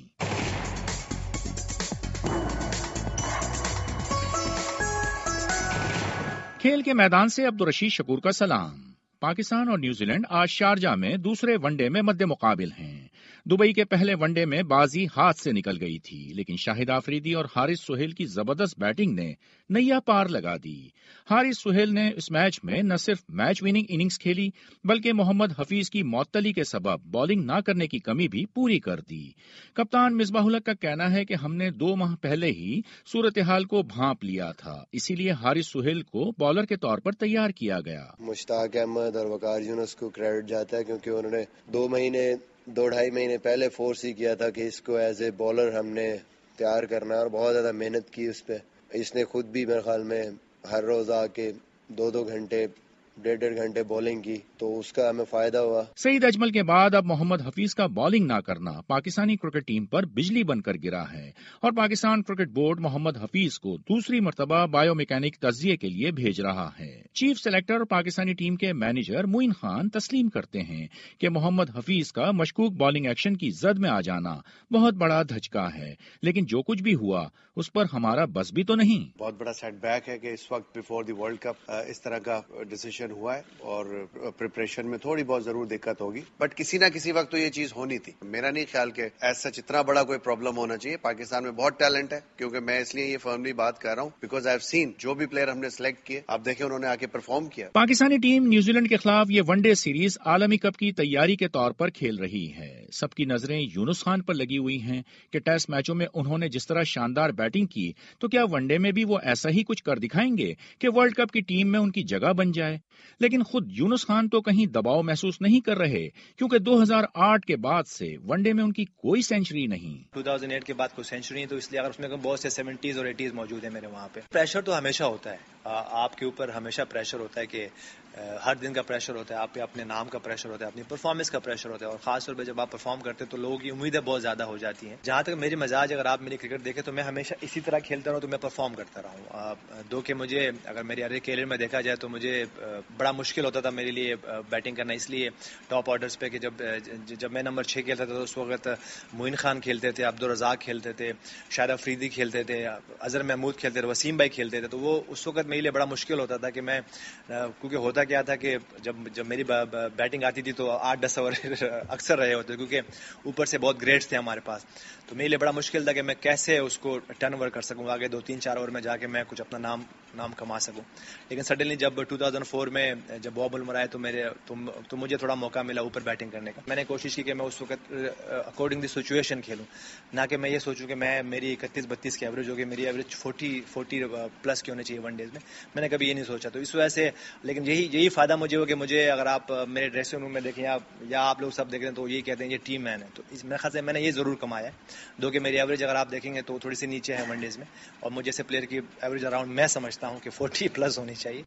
کھیل کے میدان سے عبدالرشید شکور کا سلام. پاکستان اور نیوزی لینڈ آج شارجہ میں دوسرے ون ڈے میں مد مقابل ہیں. دبئی کے پہلے ون ڈے میں بازی ہاتھ سے نکل گئی تھی، لیکن شاہد آفریدی اور حارث سہیل کی زبردست بیٹنگ نے نیا پار لگا دی. حارث سہیل نے اس میچ میں نہ صرف میچ وننگ اننگز کھیلی بلکہ محمد حفیظ کی معطلی کے سبب بالنگ نہ کرنے کی کمی بھی پوری کر دی. کپتان مصباح الحق کا کہنا ہے کہ ہم نے دو ماہ پہلے ہی صورتحال کو بھانپ لیا تھا، اسی لیے حارث سہیل کو بالر کے طور پر تیار کیا گیا. مشتاق احمد اور وقار یونس کو کریڈٹ جاتا ہے کیونکہ انہوں نے دو مہینے دو ڈھائی مہینے پہلے فورس ہی کیا تھا کہ اس کو ایز اے بالر ہم نے تیار کرنا ہے اور بہت زیادہ محنت کی اس پہ. اس نے خود بھی میرے خیال میں ہر روز آ کے دو دو گھنٹے ڈیڑھ ڈیڑھ گھنٹے بالنگ کی تو اس کا ہمیں فائدہ ہوا. سعید اجمل کے بعد اب محمد حفیظ کا بالنگ نہ کرنا پاکستانی کرکٹ ٹیم پر بجلی بن کر گرا ہے اور پاکستان کرکٹ بورڈ محمد حفیظ کو دوسری مرتبہ بایو میکینک تجزیے کے لیے بھیج رہا ہے. چیف سلیکٹر اور پاکستانی ٹیم کے مینیجر معین خان تسلیم کرتے ہیں کہ محمد حفیظ کا مشکوک بالنگ ایکشن کی زد میں آ جانا بہت بڑا دھچکا ہے، لیکن جو کچھ بھی ہوا اس پر ہمارا بس بھی تو نہیں. بہت بڑا سیٹ بیک ہے کہ اس وقت بیفور دی ورلڈ کپ اس طرح کا ڈیسیژن ہوا ہے اور پریپریشن میں تھوڑی بہت ضرور دقت ہوگی، بٹ کسی نہ کسی وقت تو یہ چیز ہونی تھی. میرا نہیں خیال کہ ایز سچ اتنا بڑا کوئی پرابلم ہونا چاہیے. پاکستان میں بہت ٹیلنٹ ہے، کیونکہ میں اس لیے یہ فرملی بات کر رہا ہوں بیکاز آئی ہیو سین جو بھی پلیئر ہم نے سلیکٹ کیے آپ دیکھیں انہوں نے آ کے پرفارم کیا. پاکستانی ٹیم نیوزی لینڈ کے خلاف یہ ون ڈے سیریز عالمی کپ کی تیاری کے طور پر کھیل رہی ہے. سب کی نظریں یونس خان پر لگی ہوئی ہیں کہ ٹیسٹ میچوں میں انہوں نے جس طرح شاندار بیٹنگ کی تو کیا ون ڈے میں بھی وہ ایسا ہی کچھ کر دکھائیں گے کہ ورلڈ کپ کی ٹیم میں ان کی جگہ بن جائے. لیکن خود یونس خان تو کہیں دباؤ محسوس نہیں کر رہے کیونکہ دو ہزار آٹھ کے بعد سے ون ڈے میں ان کی کوئی سینچری نہیں. دو ہزار آٹھ کے بعد کوئی سینچری ہے تو اس لیے اگر اس میں بہت سے سیونٹیز اور ایٹیز موجود ہیں میرے وہاں پہ. پریشر تو ہمیشہ ہوتا ہے، آپ کے اوپر ہمیشہ پریشر ہوتا ہے کہ ہر دن کا پریشر ہوتا ہے، آپ پہ اپنے نام کا پریشر ہوتا ہے، اپنی پرفارمنس کا پریشر ہوتا ہے اور خاص طور پہ جب آپ پرفارم کرتے ہیں تو لوگوں کی امیدیں بہت زیادہ ہو جاتی ہیں. جہاں تک میری مزاج اگر آپ میری کرکٹ دیکھیں تو میں ہمیشہ اسی طرح کھیلتا رہوں تو میں پرفارم کرتا رہا ہوں. دو کہ مجھے اگر میری ارے کیریئر میں دیکھا جائے تو مجھے بڑا مشکل ہوتا تھا میرے لیے بیٹنگ کرنا، اس لیے ٹاپ آرڈرز پہ کہ جب جب میں نمبر چھ کھیلتا تھا تو اس وقت معین خان کھیلتے تھے، عبدالرزاق کھیلتے تھے، شاہد آفریدی کھیلتے تھے، اظہر محمود کھیلتے تھے، وسیم بھائی کھیلتے تھے. تو وہ اس وقت میرے لیے بڑا مشکل ہوتا تھا کہ میں کیونکہ ہوتا کیا تھا کہ جب جب میری بیٹنگ آتی تھی تو آٹھ دس اوور اکثر رہے ہوتے کیونکہ اوپر سے بہت گریڈس تھے ہمارے پاس. تو میرے لیے بڑا مشکل تھا کہ میں کیسے اس کو ٹرن اوور کر سکوں آگے دو تین چار اوور میں جا کے میں کچھ اپنا نام نام کما سکوں. لیکن سڈنلی جب دو ہزار چار میں جب باب المر آئے تو میرے تو مجھے تھوڑا موقع ملا اوپر بیٹنگ کرنے کا. میں نے کوشش کی کہ میں اس وقت اکارڈنگ دی سچویشن کھیلوں، نہ کہ میں یہ سوچوں کہ میں میری اکتیس بتیس کی ایوریج ہوگی، میری ایوریج فورٹی فورٹی پلس کی ہونی چاہیے ون ڈیز میں. میں نے کبھی یہ نہیں سوچا تو اس وجہ سے. لیکن یہی یہی فائدہ مجھے ہو کہ مجھے اگر آپ میرے ڈریسنگ روم میں دیکھیں یا یا آپ لوگ سب دیکھ رہے ہیں تو یہی کہتے ہیں یہ ٹیم مین ہے. تو اس میرے خیال سے میں نے یہ ضرور کمایا ہے. دو کہ میری ایوریج اگر آپ دیکھیں گے تو تھوڑی سی نیچے ہے ون ڈیز میں اور مجھ جیسے پلیئر کی ایوریج اراؤنڈ میں سمجھتا ہوں کہ فورٹی پلس ہونی چاہیے.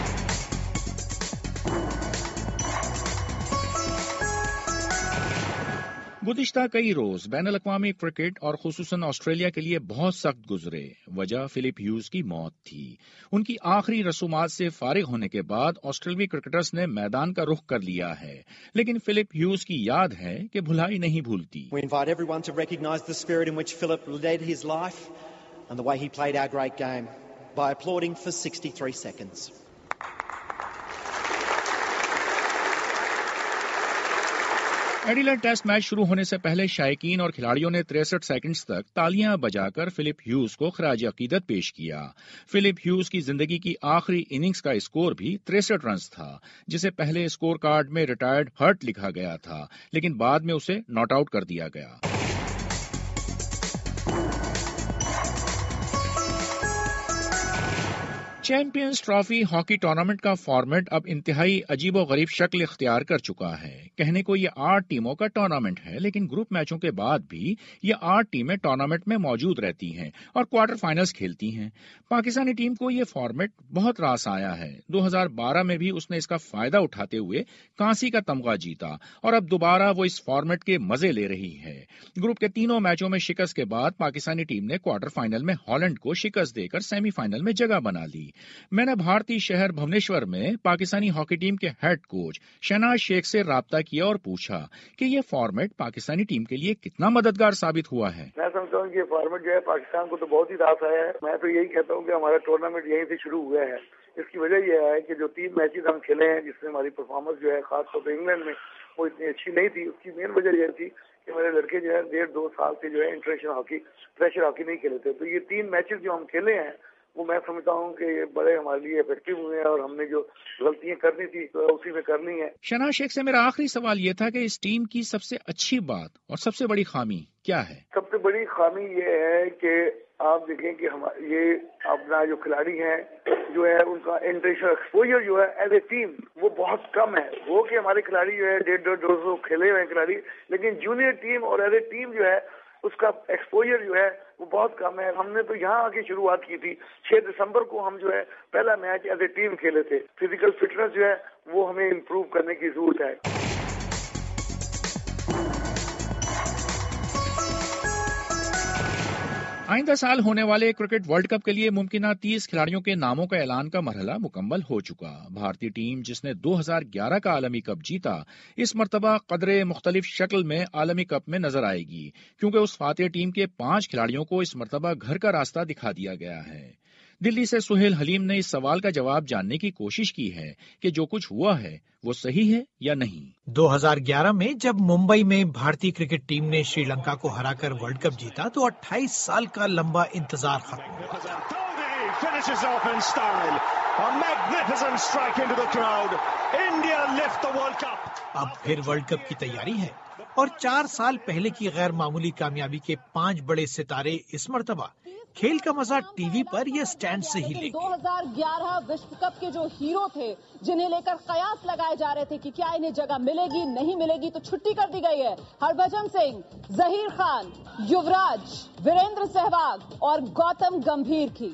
گزشتہ کئی روز بین الاقوامی کرکٹ اور خصوصاً آسٹریلیا کے لیے بہت سخت گزرے. وجہ فلپ ہیوز کی موت تھی. ان کی آخری رسومات سے فارغ ہونے کے بعد آسٹریلوی کرکٹرز نے میدان کا رخ کر لیا ہے، لیکن فلپ ہیوز کی یاد ہے کہ بھلائی نہیں بھولتی. We invite everyone to recognise the spirit in which Philip led his life and the way he played our great game by applauding for sixty-three seconds. Adelaide test match شروع ہونے سے پہلے شائقین اور کھلاڑیوں نے تریسٹھ سیکنڈز تک تالیاں بجا کر فلپ ہیوز کو خراج عقیدت پیش کیا. فلپ ہیوز کی زندگی کی آخری اننگز کا اسکور بھی تریسٹھ رنز تھا، جسے پہلے اسکور کارڈ میں ریٹائرڈ ہرٹ لکھا گیا تھا، لیکن بعد میں اسے ناٹ آؤٹ کر دیا گیا. चैंपियंस ट्रॉफी हॉकी टूर्नामेंट का फॉर्मेट अब इंतहाई अजीबोगरीब शक्ल इख्तियार कर चुका है। कहने को ये आठ टीमों का टूर्नामेंट है, लेकिन ग्रुप मैचों के बाद भी ये आठ टीमें टूर्नामेंट में मौजूद रहती हैं और क्वार्टर फाइनल्स खेलती हैं। पाकिस्तानी टीम को ये फॉर्मेट बहुत रास आया है। दो हज़ार बारह में भी उसने इसका फायदा उठाते हुए कांसी का तमगा जीता और अब दोबारा वो इस फॉर्मेट के मजे ले रही है। ग्रुप के तीनों मैचों में शिकस्त के बाद पाकिस्तानी टीम ने क्वार्टर फाइनल में हॉलैंड को शिकस्त देकर सेमीफाइनल में जगह बना ली। मैंने भारतीय शहर भुवनेश्वर में पाकिस्तानी हॉकी टीम के हेड कोच शहनाज शेख से राब्ता किया और पूछा कि ये फॉर्मेट पाकिस्तानी टीम के लिए कितना मददगार साबित हुआ है। मैं समझता हूँ कि ये फॉर्मेट जो है पाकिस्तान को तो बहुत ही रास आया है। मैं तो यही कहता हूँ कि हमारा टूर्नामेंट यहीं से शुरू हुआ है। इसकी वजह यह है कि जो तीन मैचेस हम खेले हैं जिसमें हमारी परफॉर्मेंस जो है खासतौर पर इंग्लैंड में वो इतनी अच्छी नहीं थी, उसकी मेन वजह यह थी कि मेरे लड़के जो है डेढ़ दो साल से जो है इंटरनेशनल हॉकी प्रेशर हॉकी नहीं खेले थे। तो ये तीन मैचेस जो हम खेले हैं वो मैं समझता हूँ कि ये बड़े हमारे लिए इफेक्टिव हुए हैं और हमने जो गलतियां करनी थी तो उसी में करनी है। शहनाज शेख से मेरा आखिरी सवाल ये था कि इस टीम की सबसे अच्छी बात और सबसे बड़ी खामी क्या है? सबसे बड़ी खामी ये है कि आप देखें कि हम ये अपना जो खिलाड़ी हैं जो है उनका इंटरनेशनल एक्सपोजर जो है एज ए टीम वो बहुत कम है। वो कि हमारे खिलाड़ी जो है डेढ़ डेढ़ दो सौ खेले हुए खिलाड़ी, लेकिन जूनियर टीम और एज ए टीम जो है उसका एक्सपोजर जो है वो बहुत कम है। हमने तो यहाँ आके शुरुआत की थी। छह दिसंबर को हम जो है पहला मैच एज ए टीम खेले थे। फिजिकल फिटनेस जो है वो हमें इम्प्रूव करने की जरूरत है। आइंदा साल होने वाले क्रिकेट वर्ल्ड कप के लिए मुमकिन तीस खिलाड़ियों के नामों का ऐलान का मरहला मुकम्मल हो चुका। भारतीय टीम जिसने दो हज़ार ग्यारह का आलमी कप जीता, इस मरतबा कदरे मुख्तलिफ शक्ल में आलमी कप में नजर आएगी, क्योंकि उस फातिह टीम के पांच खिलाड़ियों को इस मरतबा घर का रास्ता दिखा दिया गया है। दिल्ली से सुहेल हलीम ने इस सवाल का जवाब जानने की कोशिश की है कि जो कुछ हुआ है वो सही है या नहीं। दो हज़ार ग्यारह में जब मुंबई में भारतीय क्रिकेट टीम ने श्रीलंका को हराकर वर्ल्ड कप जीता तो अट्ठाईस साल का लंबा इंतजार खत्म हुआ। अब फिर वर्ल्ड कप की तैयारी है और चार साल पहले की गैर मामूली कामयाबी के पांच बड़े सितारे इस मरतबा खेल का मजा टीवी पर या स्टैंड से ही लेंगे। दो हज़ार ग्यारह विश्व कप के जो हीरो थे जिन्हें लेकर कयास लगाए जा रहे थे कि क्या इन्हें जगह मिलेगी नहीं मिलेगी, तो छुट्टी कर दी गई है। हरभजन सिंह, जहीर खान, युवराज, वीरेंद्र सहवाग और गौतम गंभीर की।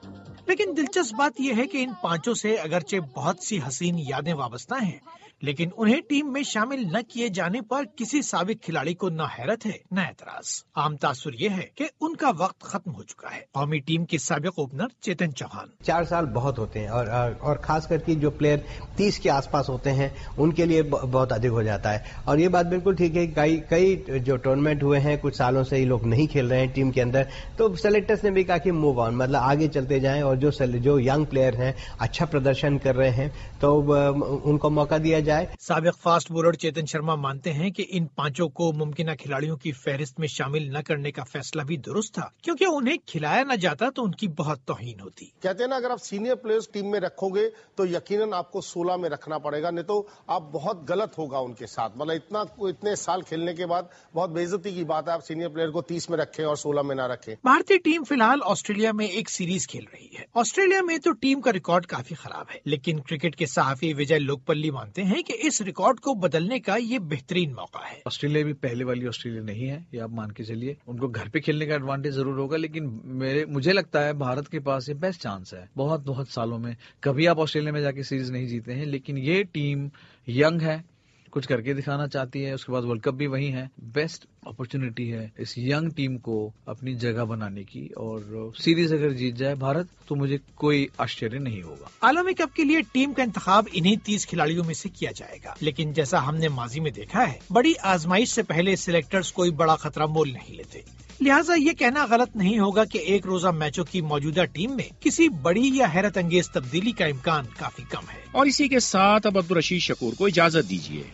लेकिन दिलचस्प बात यह है कि इन पांचों से अगरचे बहुत सी हसीन यादें वाबस्ता हैं, लेकिन उन्हें टीम में शामिल न किए जाने पर किसी साबिक खिलाड़ी को न हैरत है न एतराज। आम तासुर ये है कि उनका वक्त खत्म हो चुका है। कौमी टीम के साबिक ओपनर चेतन चौहान। चार साल बहुत होते हैं और और खास करके जो प्लेयर तीस के आसपास होते हैं उनके लिए बहुत अधिक हो जाता है। और ये बात बिल्कुल ठीक है, कई कई जो टूर्नामेंट हुए हैं कुछ सालों से ये लोग नहीं खेल रहे हैं टीम के अंदर, तो सेलेक्टर्स ने भी कहा कि मूव ऑन, मतलब आगे चलते जाएं और जो जो यंग प्लेयर हैं अच्छा प्रदर्शन कर रहे हैं तो उनको मौका दिया जाए। साबिक फास्ट बॉलर चेतन शर्मा मानते हैं कि इन पांचों को मुमकिन खिलाड़ियों की फहरिस्त में शामिल न करने का फैसला भी दुरुस्त था, क्योंकि उन्हें खिलाया न जाता तो उनकी बहुत तौहीन होती। कहते हैं ना, अगर आप सीनियर प्लेयर्स टीम में रखोगे तो यकीनन आपको सोलह में रखना पड़ेगा, नहीं तो आप बहुत गलत होगा उनके साथ। मतलब इतना इतने साल खेलने के बाद बहुत बेइज्जती की बात है आप सीनियर प्लेयर को तीस में रखें और सोलह में ना रखें। भारतीय टीम फिलहाल ऑस्ट्रेलिया में एक सीरीज खेल रही है। ऑस्ट्रेलिया में तो टीम का रिकॉर्ड काफी खराब है, लेकिन क्रिकेट के सहाफी विजय लोकपल्ली मानते हैं कि इस रिकॉर्ड को बदलने का ये बेहतरीन मौका है। ऑस्ट्रेलिया भी पहले वाली ऑस्ट्रेलिया नहीं है, ये आप मान के चलिए। उनको घर पे खेलने का एडवांटेज जरूर होगा, लेकिन मेरे मुझे लगता है भारत के पास ये बेस्ट चांस है। बहुत बहुत सालों में कभी आप ऑस्ट्रेलिया में जाके सीरीज नहीं जीते हैं, लेकिन ये टीम यंग है, कुछ करके दिखाना चाहती है, उसके बाद वर्ल्ड कप भी वही है। बेस्ट अपॉर्चुनिटी है इस यंग टीम को अपनी जगह बनाने की, और सीरीज अगर जीत जाए भारत तो मुझे कोई आश्चर्य नहीं होगा। आलमी कप के लिए टीम का इंतखाब इन्हीं तीस खिलाड़ियों में से किया जाएगा, लेकिन जैसा हमने माजी में देखा है, बड़ी आजमाइश से पहले सिलेक्टर्स कोई बड़ा खतरा मोल नहीं लेते। लिहाजा ये कहना गलत नहीं होगा कि एक रोजा मैचों की मौजूदा टीम में किसी बड़ी या हैरत अंगेज तब्दीली का इम्कान काफी कम है। और इसी के साथ अब अब्दुल रशीद शकूर को इजाजत दीजिए।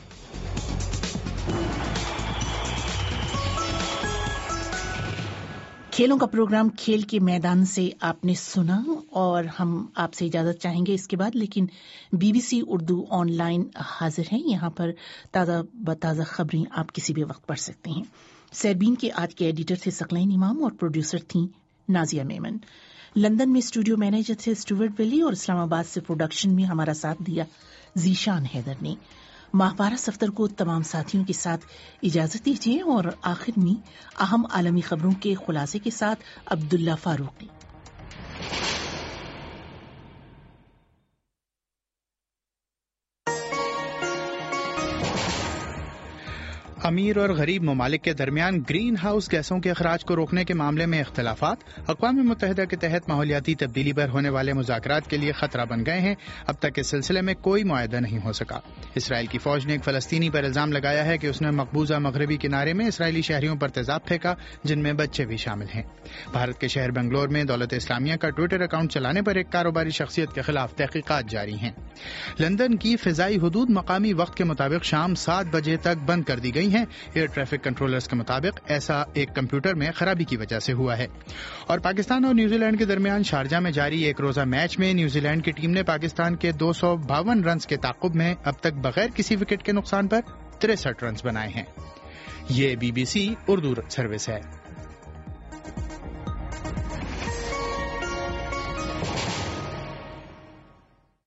खेलों का प्रोग्राम खेल के मैदान से आपने सुना और हम आपसे इजाजत चाहेंगे इसके बाद, लेकिन बीबीसी उर्दू ऑनलाइन हाजिर है। यहाँ पर ताज़ा बताज़ा खबरें आप किसी भी वक्त पढ़ सकते हैं। सरबीन के आज के एडिटर थे सकलैन इमाम और प्रोड्यूसर थी नाजिया मेमन। लंदन में स्टूडियो मैनेजर थे स्टुअर्ट वेली और इस्लामाबाद से प्रोडक्शन में हमारा साथ दिया जीशान हैदर ने। माहवारा सफ्तर को तमाम साथियों के साथ इजाजत दीजिए और आखिर में अहम आलमी खबरों के खुलासे के साथ अब्दुल्ला फारूकी। अमीर और गरीब ममालिक के दरमियान ग्रीन हाउस गैसों के अखराज को रोकने के मामले में इख्तलाफात अक़वाम मुत्तहिदा के तहत माहौलियाती तब्दीली पर होने वाले मुज़ाकरात के लिए खतरा बन गए हैं। अब तक इस सिलसिले में कोई मुआहदा नहीं हो सका। इसराइल की फौज ने एक फलस्तीनी पर इल्जाम लगाया है कि उसने मकबूजा मगरबी किनारे में इसराइली शहरियों पर तेजाब फेंका, जिनमें बच्चे भी शामिल हैं। भारत के शहर बेंगलोर में दौलत इस्लामिया का ट्विटर अकाउंट चलाने पर एक कारोबारी शख्सियत के खिलाफ तहकीकात जारी हैं। लंदन की फिजाई हुदूद मकामी वक्त के मुताबिक शाम सात बजे तक बंद कर दी गई हैं। एयर ट्रैफिक कंट्रोलर्स के मुताबिक ऐसा एक कंप्यूटर में खराबी की वजह से हुआ है। और पाकिस्तान और न्यूजीलैंड के दरमियान शारजा में जारी एक रोजा मैच में न्यूजीलैंड की टीम ने पाकिस्तान के दो सौ बावन रन के ताकुब में अब तक बगैर किसी विकेट के नुकसान पर तिरसठ रन बनाए हैं। ये बीबीसी उर्दू सर्विस है।